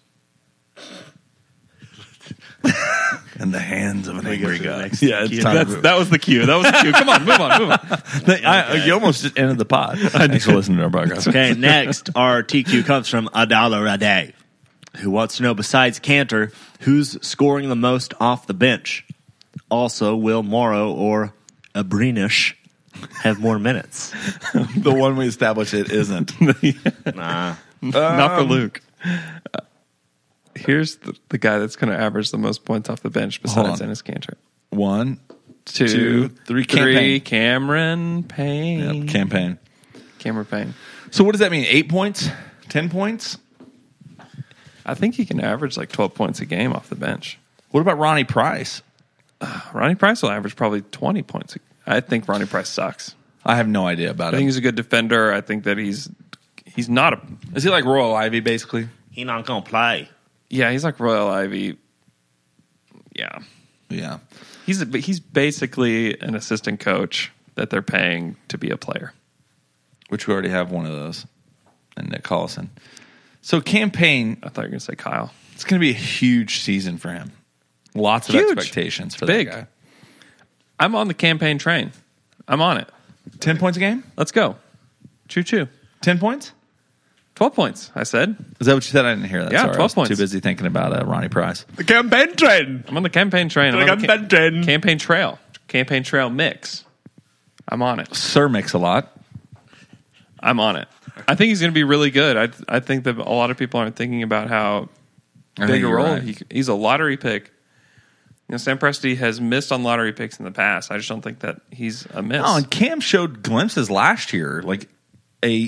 In the hands of an We go angry to the guy. next Yeah, it's cue. time That's, to that was the cue. That was the cue. Come on, move on, move on. They- I, you almost just ended the pod. Thanks for listening to our podcast. Okay, next, our T Q comes from a dollar a day, who wants to know, besides Cantor, who's scoring the most off the bench? Also, will Morrow or Abrinish have more minutes? The one we established it isn't. Nah. Not for Luke. Uh, here's the, the guy that's going to average the most points off the bench Hold besides on. Ennis Cantor. One, Two, Two, three, three, campaign. Cameron Payne. yep, campaign. Cameron Payne. So what does that mean? Eight points? Ten points? I think he can average like twelve points a game off the bench. What about Ronnie Price? Ronnie Price will average probably twenty points. I think Ronnie Price sucks. I have no idea about I think him. he's a good defender. I think that he's he's not a Is he like Royal Ivy, basically? He not going to play. yeah. He's like Royal Ivy. Yeah, Yeah. he's a, but he's basically an assistant coach that they're paying to be a player. Which we already have one of those. And Nick Collison. So campaign, I thought you were going to say Kyle. it's going to be a huge season for him. Lots of Huge. expectations for Big. that guy. I'm on the campaign train. I'm on it. Ten points a game? Let's go. Choo choo. Ten points? twelve points, I said. Is that what you said? I didn't hear that. Yeah, Sorry, twelve I was points. too busy thinking about uh, Ronnie Price. The campaign train. I'm on the campaign train. I'm The on the campaign train. campaign trail. Campaign trail mix. I'm on it. Sir mix a lot. I'm on it. I think he's going to be really good. I I think that a lot of people aren't thinking about how I big think a you're role right. he, he's a lottery pick. You know, Sam Presti has missed on lottery picks in the past. I just don't think that he's a miss. Oh, and Cam showed glimpses last year, like a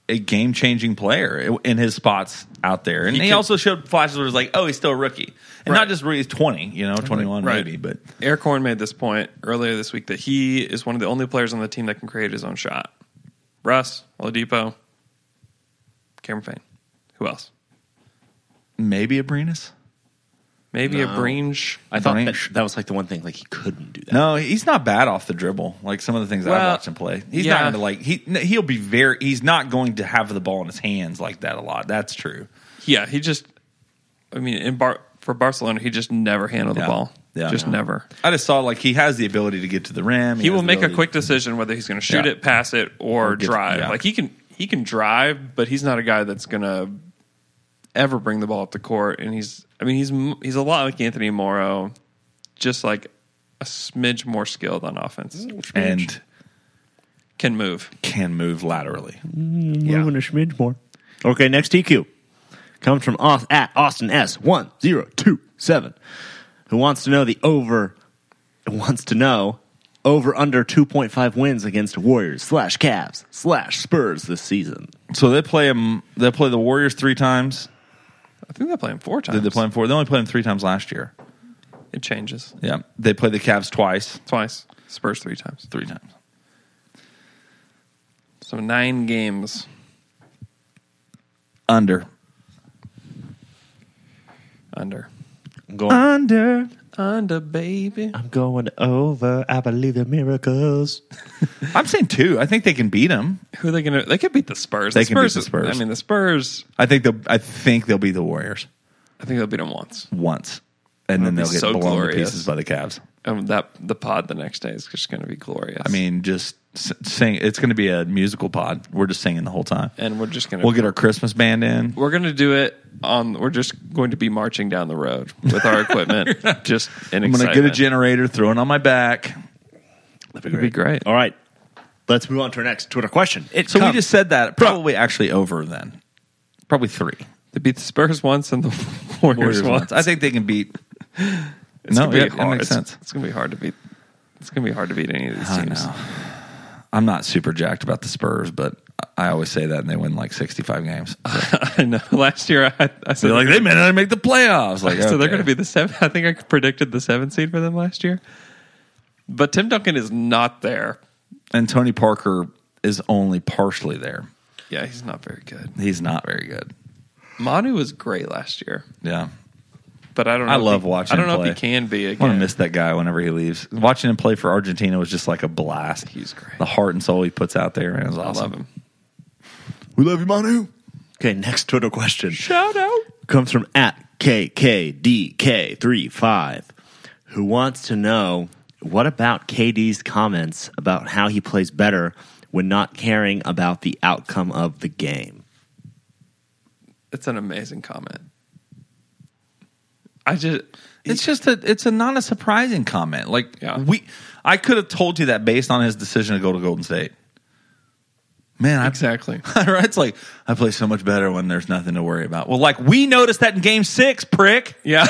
a game changing player in his spots out there, and he, He he could- also showed flashes where it's like, oh, he's still a rookie, and Right. not just rookie, he's twenty, you know, twenty one Right. maybe, but Eric Horn made this point earlier this week that he is one of the only players on the team that can create his own shot. Russ, Oladipo, Cameron Payne. Who else? maybe Abrinas. Maybe No. a Breensh. I thought that, Branch. that was like the one thing like he couldn't do that. No, he's not bad off the dribble. Like some of the things I've Well, watched him play, he's yeah. not going to like he he'll be very. He's not going to have the ball in his hands like that a lot. That's true. Yeah, he just. I mean, in Bar- for Barcelona, he just never handled Yeah. the ball. Yeah. just Yeah. never. I just saw like he has the ability to get to the rim. He has will the make a ability- quick decision whether he's going to shoot Yeah. it, pass it, or, Or get- drive. yeah. Like he can, he can drive, but he's not a guy that's going to ever bring the ball up the court. And he's, I mean, he's he's a lot like Anthony Morrow, just like a smidge more skilled on offense and can move. can move laterally. Moving a smidge more. Okay, next T Q comes from Aus- at Austin S one zero two seven, who wants to know the over. Wants to know over under two point five wins against Warriors slash Cavs slash Spurs this season. So they play him. They play the Warriors three times. I think they play him four times. Did they play him four? They only played him three times last year. It changes Yeah, they played the Cavs twice, twice. Spurs three times. three times. So nine games. Under. Under. I'm going. Under. Under, baby. I'm going over. I believe in miracles. I'm saying two. I think they can beat them. Who are they going to? They could beat the Spurs. They the can beat Spurs, the Spurs. I mean, the Spurs. I think they'll. I think they'll beat the Warriors I think they'll beat them once. once, and That'd then be they'll get so blown glorious. to pieces by the Cavs. Um, that the pod the next day is just going to be glorious. I mean, just s- sing. It's going to be a musical pod. We're just singing the whole time. and we're just going to We'll get our Christmas band in. we're going to do it on. We're just going to be marching down the road with our equipment. just in I'm going to excitement. get a generator, throw it on my back. That'd be great. All right, let's move on to our next Twitter question. It So we comes- just said that. Probably actually over then. Probably three. They beat the Spurs once and the Warriors, Warriors once. once. I think they can beat. It's no, gonna be yeah, hard. that makes It's- sense. It's, going to be hard to beat. It's going to be hard to beat any of these I teams. know. I'm not super jacked about the Spurs, but I always say that, and they win like sixty-five games. So I know. Last year, I, I said they're like, they may not make the playoffs. Like, so they're okay. going to be the seven. I think I predicted the seventh seed for them last year. But Tim Duncan is not there. And Tony Parker is only partially there. Yeah, he's not very good. He's not very good. Manu was great last year, Yeah. but I don't. know I if love he, watching I don't him know play. if he can be I want to again. miss that guy whenever he leaves. Watching him play for Argentina was just like a blast. He's great. The heart and soul he puts out there, man, is I awesome. love him. We love you, Manu. Okay, next Twitter question Shout out. comes from at K K D K thirty-five, who wants to know what about K D's comments about how he plays better when not caring about the outcome of the game. It's an amazing comment. I just. It's just a it's a not a surprising comment. Like Yeah. we I could have told you that based on his decision to go to Golden State. Man, I Exactly. right? It's like I play so much better when there's nothing to worry about. Well, like we noticed that in game six, prick. Yeah.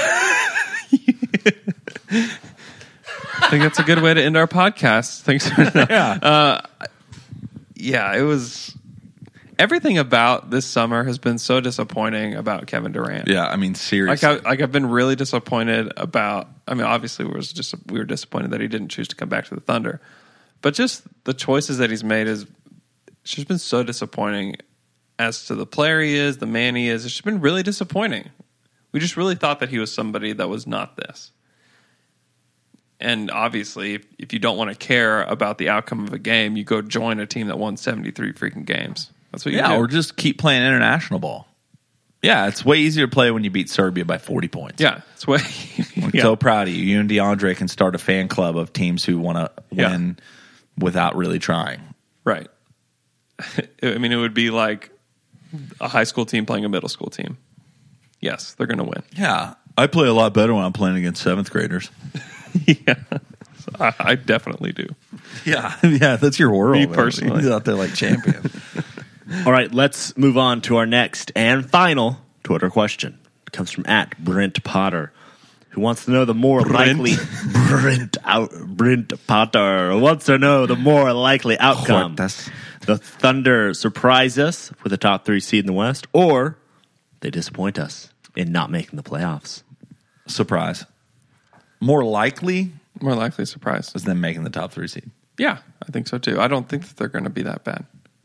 I think that's a good way to end our podcast. Thanks. Yeah. Yeah, it was. Everything about this summer has been so disappointing about Kevin Durant. Yeah, I mean Like, seriously. I, like I've been really disappointed about. I mean, obviously, we was just we were disappointed that he didn't choose to come back to the Thunder, but just the choices that he's made is it's just been so disappointing as to the player he is, the man he is. It's just been really disappointing. We just really thought that he was somebody that was not this. And obviously, if, if you don't want to care about the outcome of a game, you go join a team that won seventy-three freaking games. That's what you yeah, do. or just keep playing international ball. Yeah, it's way easier to play when you beat Serbia by forty points. yeah, it's way. I'm yeah. so proud of you. You and DeAndre can start a fan club of teams who want to Yeah. win without really trying. Right. I mean, it would be like a high school team playing a middle school team. Yes, they're going to win. Yeah, I play a lot better when I'm playing against seventh graders. Yeah, So I, I definitely do. Yeah, yeah, that's your world. Me man. personally. He's out there like champion. All right, let's move on to our next and final Twitter question. It comes from at Brent Potter, who wants to know the more Brent. likely Brent out Brent Potter wants to know the more likely outcome. Huertas. The Thunder surprise us with a top three seed in the West, or they disappoint us in not making the playoffs. Surprise. More likely More likely surprise. was them making the top three seed. Yeah, I think so too. I don't think that they're going to be that bad.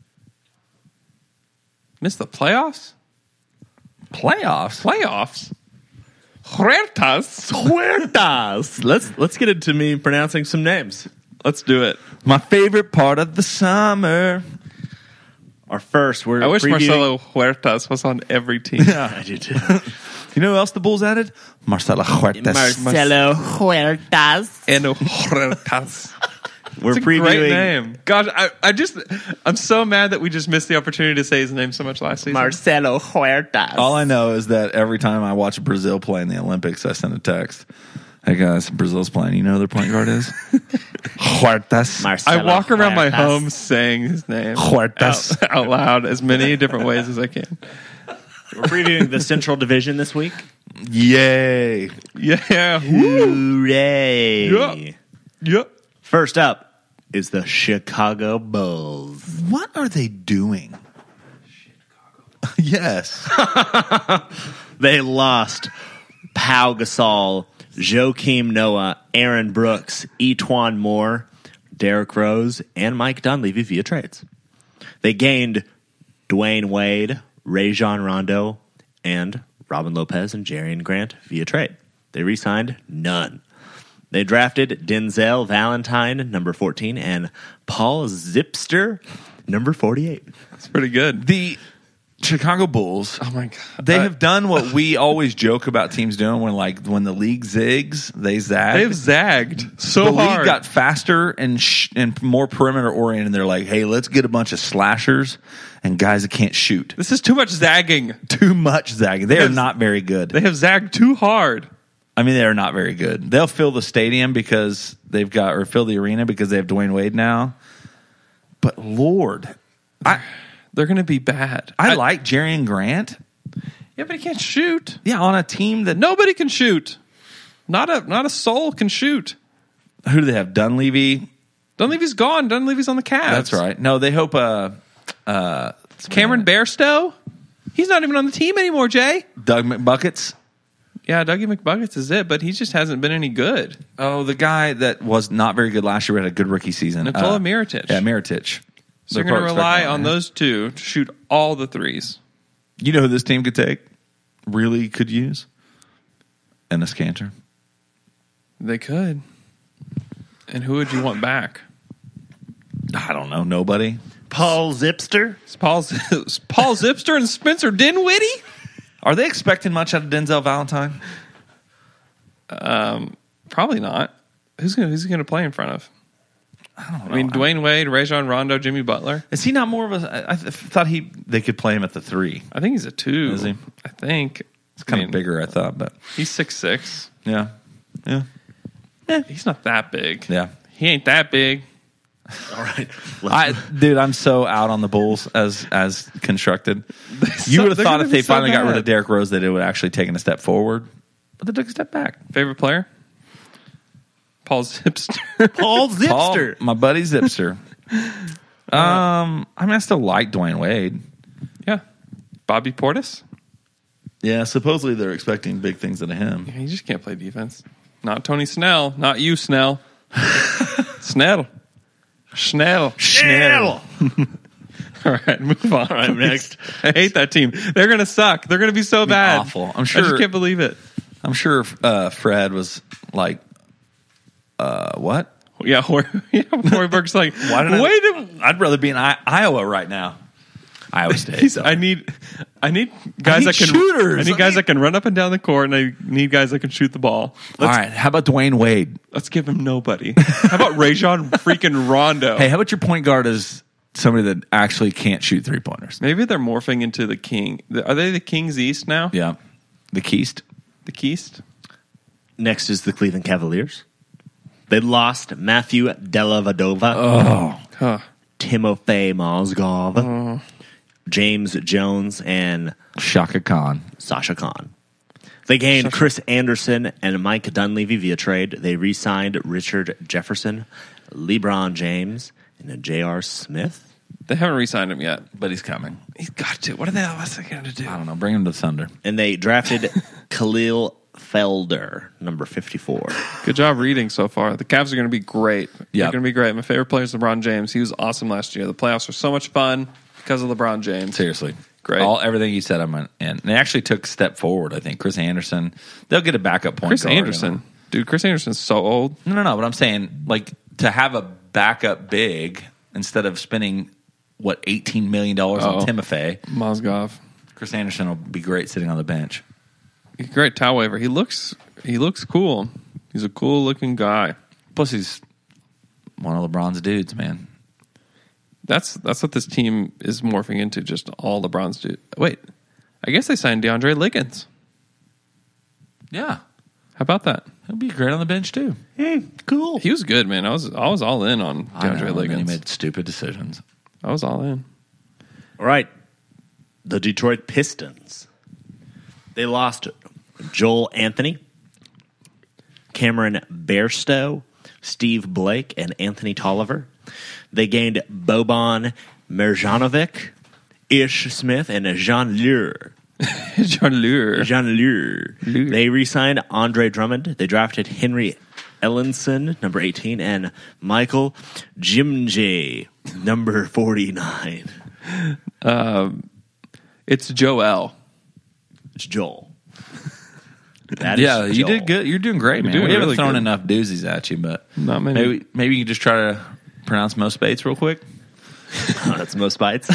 Miss the playoffs? Playoffs? Playoffs? Huertas? Huertas. Let's let's get into me pronouncing some names. Let's do it. My favorite part of the summer. Our first, we're I wish previewing- Marcelo Huertas was on every team. I do too. You know who else the Bulls added? Marcelo Huertas. Marcelo Huertas. And Huertas. We're It's a previewing. great name. God, I, I just, I'm so mad that we just missed the opportunity to say his name so much last season. Marcelo Huertas. All I know is that every time I watch Brazil play in the Olympics, I send a text. Hey guys, Brazil's playing. You know who their point guard is? Huertas. Marcelo I walk around my Huertas. home saying his name Huertas. out, out loud as many different ways as I can. We're previewing the Central Division this week. Yay. Yeah. Hooray! Yep. Yep. First up is the Chicago Bulls. What are they doing? Yes. They lost Pau Gasol, Joakim Noah, Aaron Brooks, Etwan Moore, Derrick Rose, and Mike Dunleavy via trades. They gained Dwayne Wade, Rajon Rondo, and Robin Lopez and Jarian Grant via trade. They re-signed none. They drafted Denzel Valentine, number fourteen, and Paul Zipster, number forty-eight. That's pretty good. The Chicago Bulls, Oh my God. they Uh, have done what we always joke about teams doing when like when the league zigs, they zag. They've zagged so the hard. league got faster and sh- and more perimeter oriented. They're like, hey, let's get a bunch of slashers and guys that can't shoot. This is too much zagging. Too much zagging. They are Yes. not very good. They have zagged too hard. I mean, they are not very good. They'll fill the stadium because they've got, or fill the arena because they have Dwayne Wade now. But Lord, I They're going to be bad. I, like Jarian Grant. Yeah, but he can't shoot. Yeah, on a team that Nobody can shoot. Not a not a soul can shoot. who do they have? Dunleavy. Dunleavy's gone. Dunleavy's on the Cavs. That's right. No, they hope. Uh, uh, Cameron Bairstow. He's not even on the team anymore, Jay. Doug McBuckets. Yeah, Dougie McBuckets is it, but he just hasn't been any good. Oh, the guy that was not very good last year had a good rookie season. Nikola Uh, Mirotic. Yeah, Mirotic. So you're going to rely on those two to shoot all the threes. You know who this team could take? Really could use? Enes Kanter. They could. And who would you want back? I don't know. Nobody. Paul Zipster. It's Paul, Z- Paul Zipster and Spencer Dinwiddie? Are they expecting much out of Denzel Valentine? Probably not. Who's going who's he going to play in front of? I don't know. I mean, Dwayne Wade, Rajon Rondo, Jimmy Butler. Is he not more of a? I I th- thought he they could play him at the three. I think he's a two. Is he? I think. It's kind I mean, of bigger, I thought, but He's six six. yeah, yeah, He's not that big. yeah. He ain't that big. All right. I, dude, I'm so out on the Bulls as as constructed. You would have they're thought gonna if be they so finally got rid bad. of Derrick Rose that it would actually taken a step forward, but they took a step back. Favorite player? Paul Zipster. Paul Zipster. Paul, my buddy Zipster. um, I mean, I still like Dwayne Wade. Yeah. Bobby Portis? Yeah, supposedly they're expecting big things out of him. Yeah, he just can't play defense. Not Tony Snell. Not you, Snell. Snell. Schnell. Schnell. All right, move on. All right, next. I hate that team. They're going to suck. They're going to be so bad. awful. I'm I sure- just can't believe it. I'm sure uh, Fred was like, uh, what? Yeah, Hor- yeah Hoiberg's like, Why did I- wait a I'd rather be in I- Iowa right now. Iowa State. He's, I need, I need guys need that can shooters. I need I guys need- that can run up and down the court, and I need guys that can shoot the ball. All right, how about Dwayne Wade? Let's give him nobody. How about Rajon freaking Rondo? Hey, how about your point guard is somebody that actually can't shoot three pointers? Maybe they're morphing into the King. Are they the Kings East now? Yeah, the Keist. The Keist. Next is the Cleveland Cavaliers. They lost Matthew Dellavedova, Oh, Huh. Timofey Mozgov, James Jones, and Shaka Khan. Sasha Khan. They gained Chris Anderson and Mike Dunleavy via trade. They re-signed Richard Jefferson, LeBron James, and J R. Smith. They haven't re-signed him yet. But he's coming. He's got to. What are they? What's they going to do? I don't know. Bring him to Thunder. And they drafted Khalil Felder, number fifty-four. Good job reading so far. The Cavs are going to be great. They're Yep. going to be great. My favorite player is LeBron James. He was awesome last year. The playoffs were so much fun because of LeBron James. Seriously. Great. All everything you said, I'm in. And they actually took a step forward, I think. Chris Anderson. They'll get a backup point Chris guard, you Anderson. know. Dude, Chris Anderson's so old. No, no, no. But I'm saying, like, to have a backup big instead of spending, what, eighteen million dollars Oh. on Timofey, Mozgov. Chris Anderson will be great sitting on the bench. He's a great towel waver. He looks he looks cool. He's a cool looking guy. Plus, he's one of LeBron's dudes, man. That's that's what this team is morphing into, just all LeBron's dude. Wait. I guess they signed DeAndre Liggins. Yeah. How about that? He'll be great on the bench, too. Cool. He was good, man. I was I was all in on I know, DeAndre and then Liggins. he made stupid decisions. I was all in. All right. The Detroit Pistons. They lost Joel Anthony, Cameron Bairstow, Steve Blake, and Anthony Tolliver. They gained Boban Marjanovic, Ish Smith, and Jean Lure. John Lure. Jean Lure. Lure. They re-signed Andre Drummond. They drafted Henry Ellenson, number eighteen, and Michael Jimjay, number forty-nine. It's Joel. It's Joel. That is Yeah, you Joel. did good. You're doing great, man. doing we haven't really thrown good. enough doozies at you, but Not many. maybe maybe you can just try to pronounce most Bates real quick. That's most bites.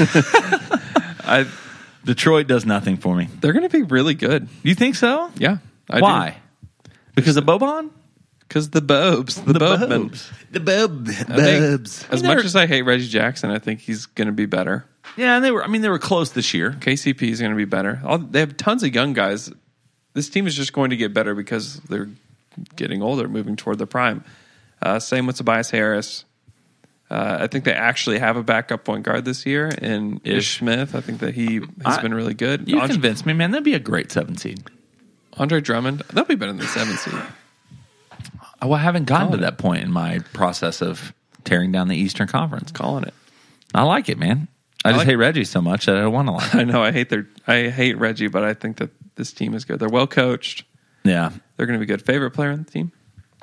I, Detroit does nothing for me. they're going to be really good. You think so? Yeah. I Why? Because of Boban? Because the Bobs. The, The Bobman. Bobs. the bub, I think- bubs. As I mean, much they're- as I hate Reggie Jackson, I think he's going to be better. Yeah, and they were. I mean, they were close this year. K C P is going to be better. All, they have tons of young guys. This team is just going to get better because they're getting older, moving toward their prime. Uh, same with Tobias Harris. Uh, I think they actually have a backup point guard this year in Ish, Ish. Smith. I think that he has I- been really good. You Andre, convinced me, man. That'd be a great seven seed. Andre Drummond, they'll be better than the seven seed. Oh, I haven't gotten Calling to it. that point in my process of tearing down the Eastern Conference. Calling it. I like it, man. I, I just like- hate Reggie so much that I don't want to like it. I know I hate their I hate Reggie, but I think that this team is good. They're well coached. Yeah. They're going to be good. Favorite player on the team?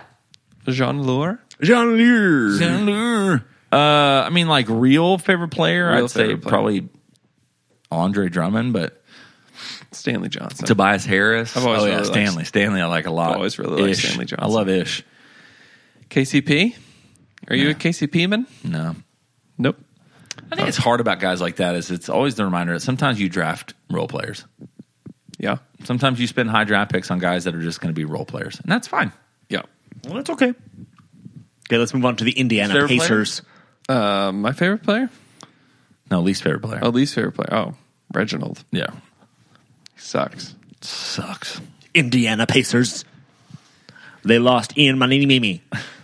Jean Lure. Jean Lure. Uh, I mean, like real favorite player, Real I'd say favorite player. probably Andre Drummond, but Stanley Johnson. Tobias Harris. I've always oh yeah, really liked- Stanley. Stanley, I like a lot. I've always really liked Ish. Stanley Johnson. I love Ish. K C P? Are you a K C P man? No, Nope. I think it's hard about guys like that. Is it's always the reminder that sometimes you draft role players. Yeah. Sometimes you spend high draft picks on guys that are just going to be role players, and that's fine. Yeah. Well, that's okay. Okay, let's move on to the Indiana Favorite player? Pacers. Uh, my favorite player? No, least favorite player. Oh, least favorite player. Oh, Reginald. Yeah, He sucks. sucks. Indiana Pacers. They lost Ian Manini,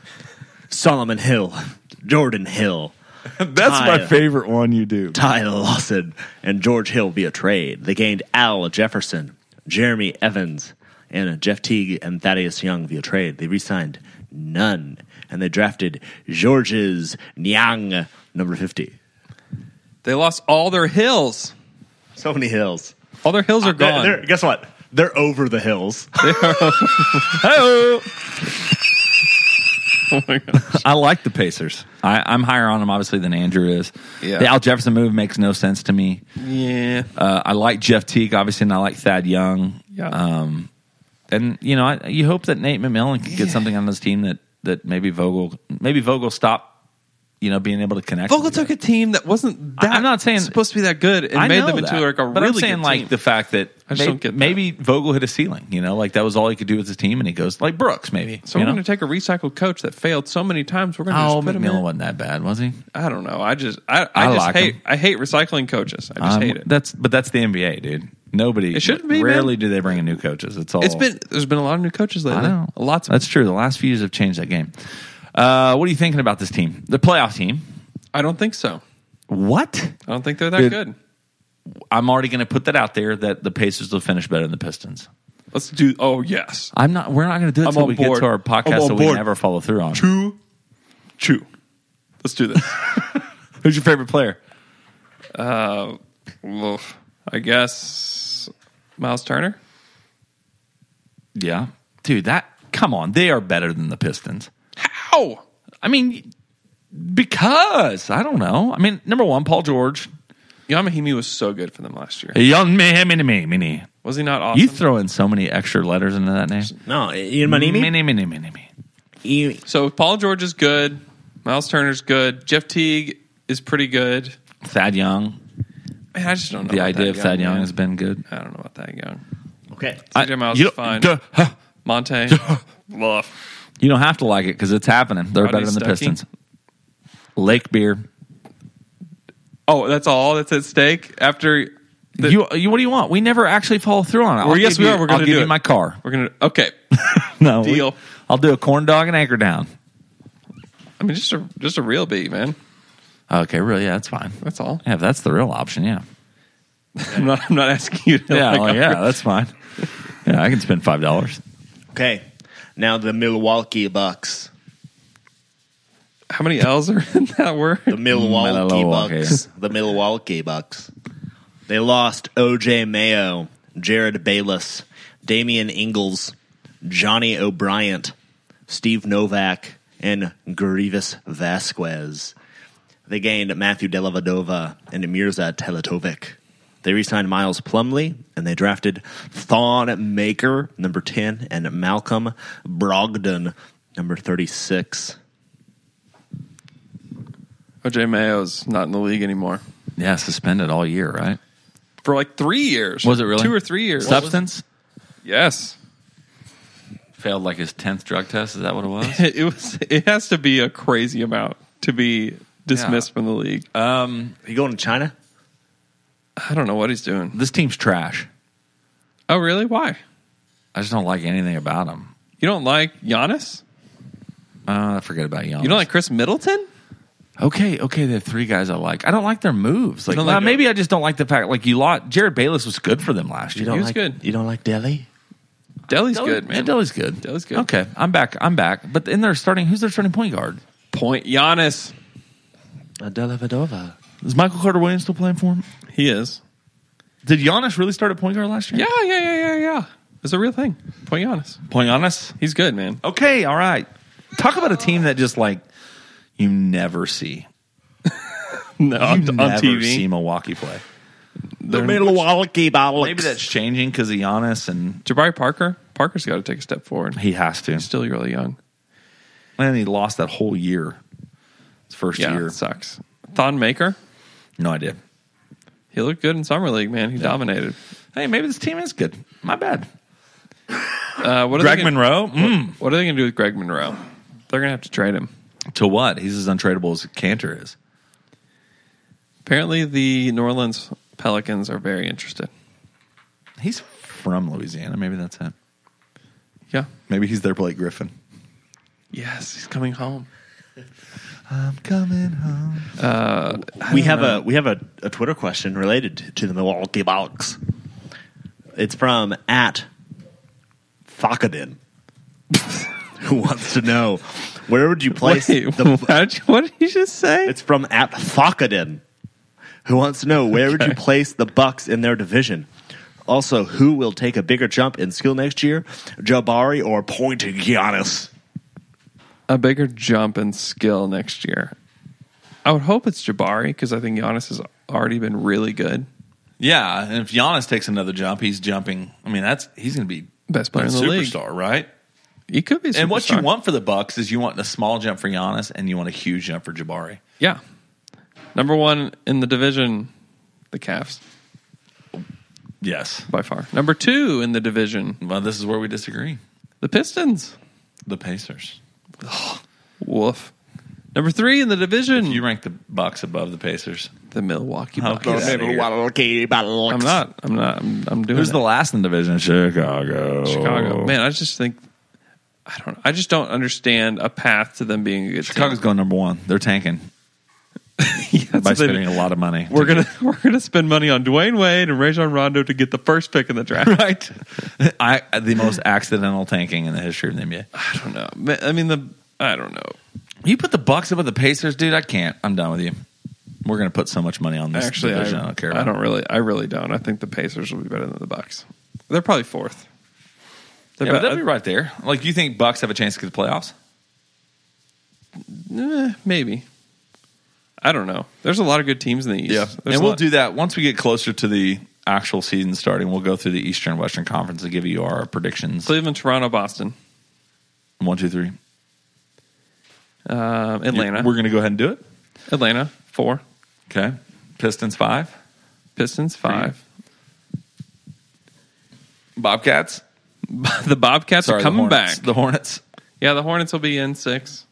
Solomon Hill, Jordan Hill, That's my favorite one. You do. Ty Lawson, and George Hill via trade. They gained Al Jefferson, Jeremy Evans, and Jeff Teague and Thaddeus Young via trade. They re-signed none, and they drafted Georges Niang, number fifty. They lost all their hills. So many hills. All their hills are They're- gone. they're- guess what? They're over the hills. Hello. Oh my gosh. I like the Pacers. I, I'm higher on them, obviously, than Andrew is. Yeah. The Al Jefferson move makes no sense to me. Yeah. Uh, I like Jeff Teague, obviously, and I like Thad Young. Yeah. Um, and you know, I, you hope that Nate McMillan can get something on this team that that maybe Vogel, maybe Vogel stop, you know, being able to connect. Vogel with took a team that wasn't that I'm not saying- supposed to be that good and I made know them into that, like a but really I'm saying good like team. the fact that I just maybe, don't get that. maybe Vogel hit a ceiling. You know, like that was all he could do with his team, and he goes like Brooks, maybe. So you we're know? going to take a recycled coach that failed so many times. We're going to Oh, just put him McMillan in. wasn't that bad, was he? I don't know. I just I, I, I just like hate him. I hate recycling coaches. I just Um, hate it. That's but that's the N B A, dude. Nobody. It shouldn't be, Rarely man. do they bring in new coaches. It's all. It's been there's been a lot of new coaches lately. I know. Lots of That's true. The last few years have changed that game. Uh, what are you thinking about this team? The playoff team. I don't think so. What? I don't think they're that Dude. good. I'm already going to put that out there that the Pacers will finish better than the Pistons. Let's do. Oh yes. I'm not. We're not going to do it I'm until on we board. get to our I'm podcast on that we board. never follow through on. Chew. Chew. Let's do this. Who's your favorite player? uh, well, I guess Miles Turner. Yeah, dude. That come on, they are better than the Pistons. How? I mean, because I don't know. I mean, number one, Paul George. Yamahimi was so good for them last year. Young me, mini, me, mini. Was he not awesome? You throw in so many extra letters into that name. No, Ian Manini. Mini, mini, mini, mini. Ian- So Paul George is good. Miles Turner's good. Jeff Teague is pretty good. Thad Young. Man, I just don't know. The about idea that of Thad Young man. has been good. I don't know about that young. Okay. C J Miles you is fine. Duh, huh. Monte. Love. You don't have to like it because it's happening. They're Rodney better than the Stuckey. Pistons. Lake beer. Oh, that's all that's at stake after. The, you, you, what do you want? We never actually follow through on it. I'll Well, yes, give we you- are. We're I'll gonna give do you it. my car. We're gonna. Okay. No we- Deal. I'll do a corn dog and anchor down. I mean, just a just a real beat, man. Okay, really? Yeah, that's fine. That's all. Yeah, if that's the real option, yeah. I'm not. I'm not asking you to. Yeah, like, well, yeah, that's fine. Yeah, I can spend five dollars. Okay. Now the Milwaukee Bucks. How many L's are in that word? The Milwaukee Milwaukee. Bucks. The Milwaukee Bucks. They lost O J Mayo, Jared Bayless, Damian Ingles, Johnny O'Brien, Steve Novak, and Grievous Vasquez. They gained Matthew Dellavedova and Mirza Teletovic. They re-signed Miles Plumlee, and they drafted Thon Maker, number ten, and Malcolm Brogdon, number thirty-six. O J Mayo's not in the league anymore Yeah, suspended all year, right? for like three years. Was it really? two or three years? Substance? Yes. Failed like his tenth drug test. Is that what it was? It was. It has to be a crazy amount to be dismissed Yeah. from the league. um, Are you going to China? I don't know what he's doing. this team's trash. Oh, really? Why? I just don't like anything about him. You don't like Giannis? Uh, forget about Giannis. You don't like Chris Middleton? Okay, okay, there are three guys I like. I don't like their moves. Like, don't well, like- maybe I just don't like the fact. Like you lot, Jared Bayless was good for them last You year. don't He was like, good. You don't like Delhi? Delhi's Delhi- good, man. Yeah, Delhi's good. Delhi's good. Okay, I'm back. I'm back. But in their starting, who's their starting point guard? Point Giannis. Uh, Dellavedova. Is Michael Carter Williams still playing for him? He is. Did Giannis really start at point guard last year? Yeah, yeah, yeah, yeah, yeah. It's a real thing. Point Giannis. Point Giannis. He's good, man. Okay, all right. Talk about a team that just like you never see. No, You on, never on T V. see Milwaukee play. The Milwaukee Bucks. Maybe that's changing because of Giannis, and Jabari Parker. Parker's got to take a step forward. he has to. He's still really young. And he lost that whole year. His first Yeah, year. it sucks. Thon Maker. No idea. He looked good in summer league, man. He dominated. Hey, maybe this team is good. My bad. Uh, what are Greg they gonna, Monroe? Mm. What are they going to do with Greg Monroe? They're going to have to trade him. To what? He's as untradeable as Cantor is. Apparently, the New Orleans Pelicans are very interested. He's from Louisiana. Maybe that's it. Yeah. Maybe he's their Blake Griffin. Yes, he's coming home. I'm coming home. Uh, we have a we have a, a Twitter question related to, to the Milwaukee Bucks. It's from at Fakadin, who wants to know where would you place Wait, the. what, what did you just say? It's from at Fakadin, who wants to know where would you place the Bucks in their division. Also, who will take a bigger jump in skill next year, Jabari or Pointing Giannis? A bigger jump in skill next year. I would hope it's Jabari because I think Giannis has already been really good. Yeah, and if Giannis takes another jump, he's jumping. I mean, that's he's going to be Best player a in the league. superstar, right? He could be a And what you superstar. want for the Bucks is you want a small jump for Giannis and you want a huge jump for Jabari. Yeah. Number one in the division, the Cavs, Yes. by far. Number two in the division, Well, this is where we disagree. the Pistons. The Pacers. Woof. Number three in the division, You rank the Bucks above the Pacers. the Milwaukee How Bucks. could that be? Milwaukee Bucks. I'm not. I'm not. I'm, I'm doing Who's it. the last in the division? Chicago. Chicago. Man, I just think I don't. I just don't understand a path to them being a good Chicago's team. going number one. They're tanking. Yeah, by so they- spending a lot of money. We're gonna we're gonna spend money on Dwayne Wade and Rajon Rondo to get the first pick in the draft. right. I the most accidental tanking in the history of the N B A. I don't know. Ma- I mean the I don't know. You put the Bucks up with the Pacers, dude. I can't. I'm done with you. We're gonna put so much money on this Actually, division. I, I don't care about. I don't really. I really don't. I think the Pacers will be better than the Bucks. They're probably fourth. They're Yeah, but be- they'll be right there. Like, you think Bucks have a chance to get the playoffs? eh, maybe. I don't know. There's a lot of good teams in the East. There's and a we'll lot- do that once we get closer to the actual season starting. We'll go through the Eastern and Western Conference and give you our predictions. Cleveland, Toronto, Boston, One, two, three. uh, Atlanta. We're going to go ahead and do it. Atlanta four, Okay. Pistons five. Pistons five. Bobcats. The Bobcats Sorry, are the coming Hornets. back. The Hornets. Yeah, the Hornets will be in six.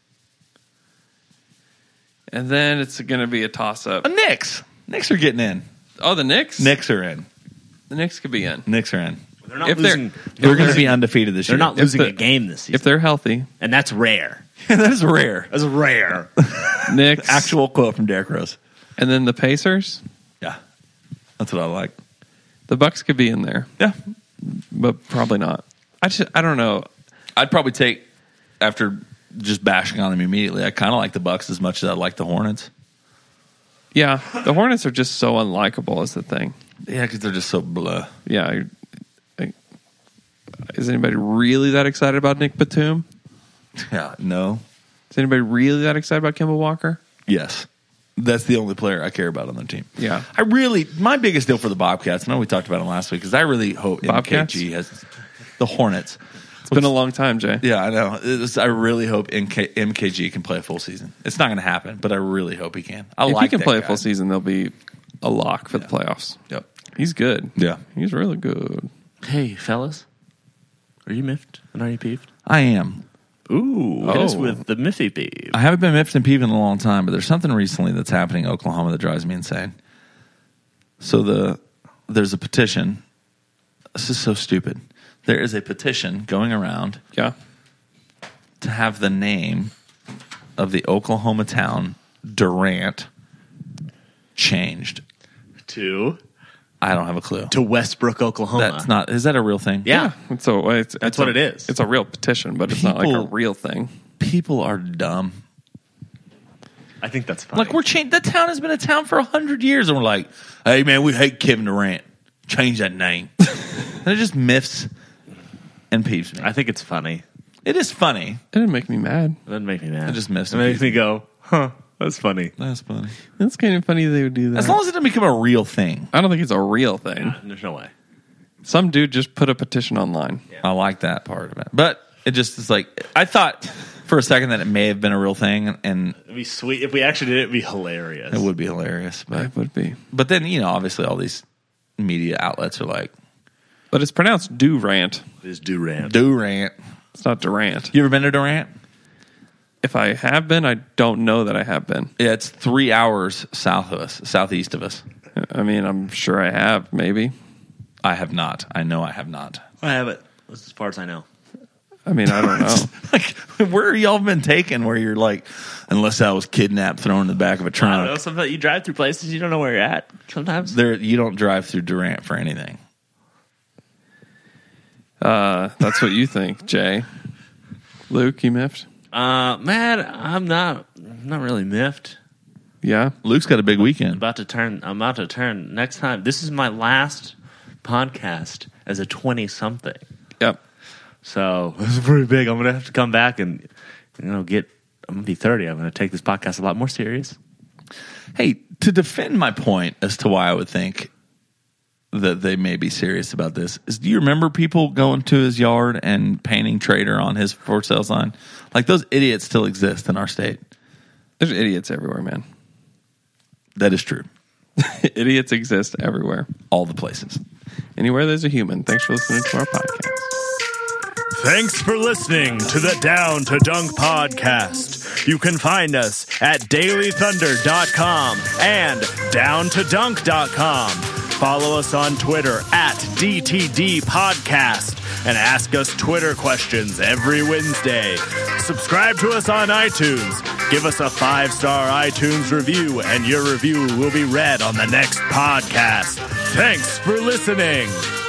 And then it's going to be a toss-up. The Knicks. Knicks are getting in. Oh, the Knicks? Knicks are in. The Knicks could be in. Knicks are in. They're not If they're- losing. They're going to be undefeated this They're year. not If losing the- a game this season, If they're healthy, and that's rare. that is rare. That's rare. Knicks. Actual quote from Derrick Rose. And then the Pacers. Yeah. That's what I like. The Bucks could be in there, Yeah. but probably not. I just, I don't know. I'd probably take, after just bashing on them immediately, I kind of like the Bucks as much as I like the Hornets. Yeah, the Hornets are just so unlikable is the thing. Yeah, because they're just so blah. Yeah. I, I, is anybody really that excited about Nick Batum? Yeah, no. Is anybody really that excited about Kemba Walker? Yes. That's the only player I care about on their team. Yeah. I really, my biggest deal for the Bobcats, I know we talked about them last week, is I really hope Bobcats? M K G has the Hornets. It's been a long time, Jay. Yeah, I know. It's, I really hope M K G can play a full season. It's not going to happen, but I really hope he can. I If like he can that play guy. a full season, they'll be a lock for Yeah. the playoffs. Yep. He's good. Yeah. He's really good. Hey, fellas, are you miffed and are you peeved? I am. Ooh, hit us Oh. with the miffy peeve. I haven't been miffed and peeved in a long time, but there's something recently that's happening in Oklahoma that drives me insane. So the there's a petition. This is so stupid. There is a petition going around Yeah. to have the name of the Oklahoma town Durant changed. To I don't have a clue. to Westbrook, Oklahoma. That's not. Is that a real thing? Yeah. It's a, it's, That's it's what a- it is. It's a real petition, but it's not like a People- real thing. People are dumb. I think that's funny. Like we're changed. That town has been a town for a hundred years, and we're like, "Hey, man, we hate Kevin Durant. Change that name." And it just miffs and peeves me. I think it's funny. It is funny. It didn't make me mad. It doesn't make me mad. I just miss It it. makes me go, huh? That's funny. That's funny. It's kind of funny they would do that. As long as it doesn't become a real thing, I don't think it's a real thing. There's no way. Some dude just put a petition online. I like that part of it. But it just is like I thought for a second that it may have been a real thing, and It'd be sweet if we actually did it. It'd be hilarious. it would be hilarious. But It would be. but then you know, obviously, all these media outlets are like But it's pronounced Durant. It's Durant. Durant. It's not Durant. You ever been to Durant? If I have been, I don't know that I have been. Yeah, it's three hours south of us, southeast of us. I mean, I'm sure I have, maybe. I have not. I know I have not. I have it. That's as far as I know. I mean, I don't know. Like, where are y'all been taken where you're like, unless I was kidnapped, thrown in the back of a I don't know. trunk? Sometimes you drive through places you don't know where you're at. Sometimes. There, you don't drive through Durant for anything. Uh, that's what you think, Jay. Luke, you miffed? Uh, man, I'm not. I'm not really miffed. Yeah. Luke's got a big I'm weekend. about to turn. I'm about to turn next time. This is my last podcast as a twenty-something. Yep. So this is pretty big. I'm gonna have to come back and you know get. I'm gonna be thirty. I'm gonna take this podcast a lot more serious. Hey, to defend my point as to why I would think that they may be serious about this is, do you remember people going to his yard and painting Trader on his for sale sign? Like, those idiots still exist in our state. There's idiots everywhere, man. That is true. Idiots exist everywhere. All the places. Anywhere there's a human. Thanks for listening to our podcast. Thanks for listening to the Down to Dunk podcast. You can find us at daily thunder dot com and down to dunk dot com. Follow us on Twitter at D T D Podcast and ask us Twitter questions every Wednesday. Subscribe to us on iTunes. Give us a five-star iTunes review, and your review will be read on the next podcast. Thanks for listening.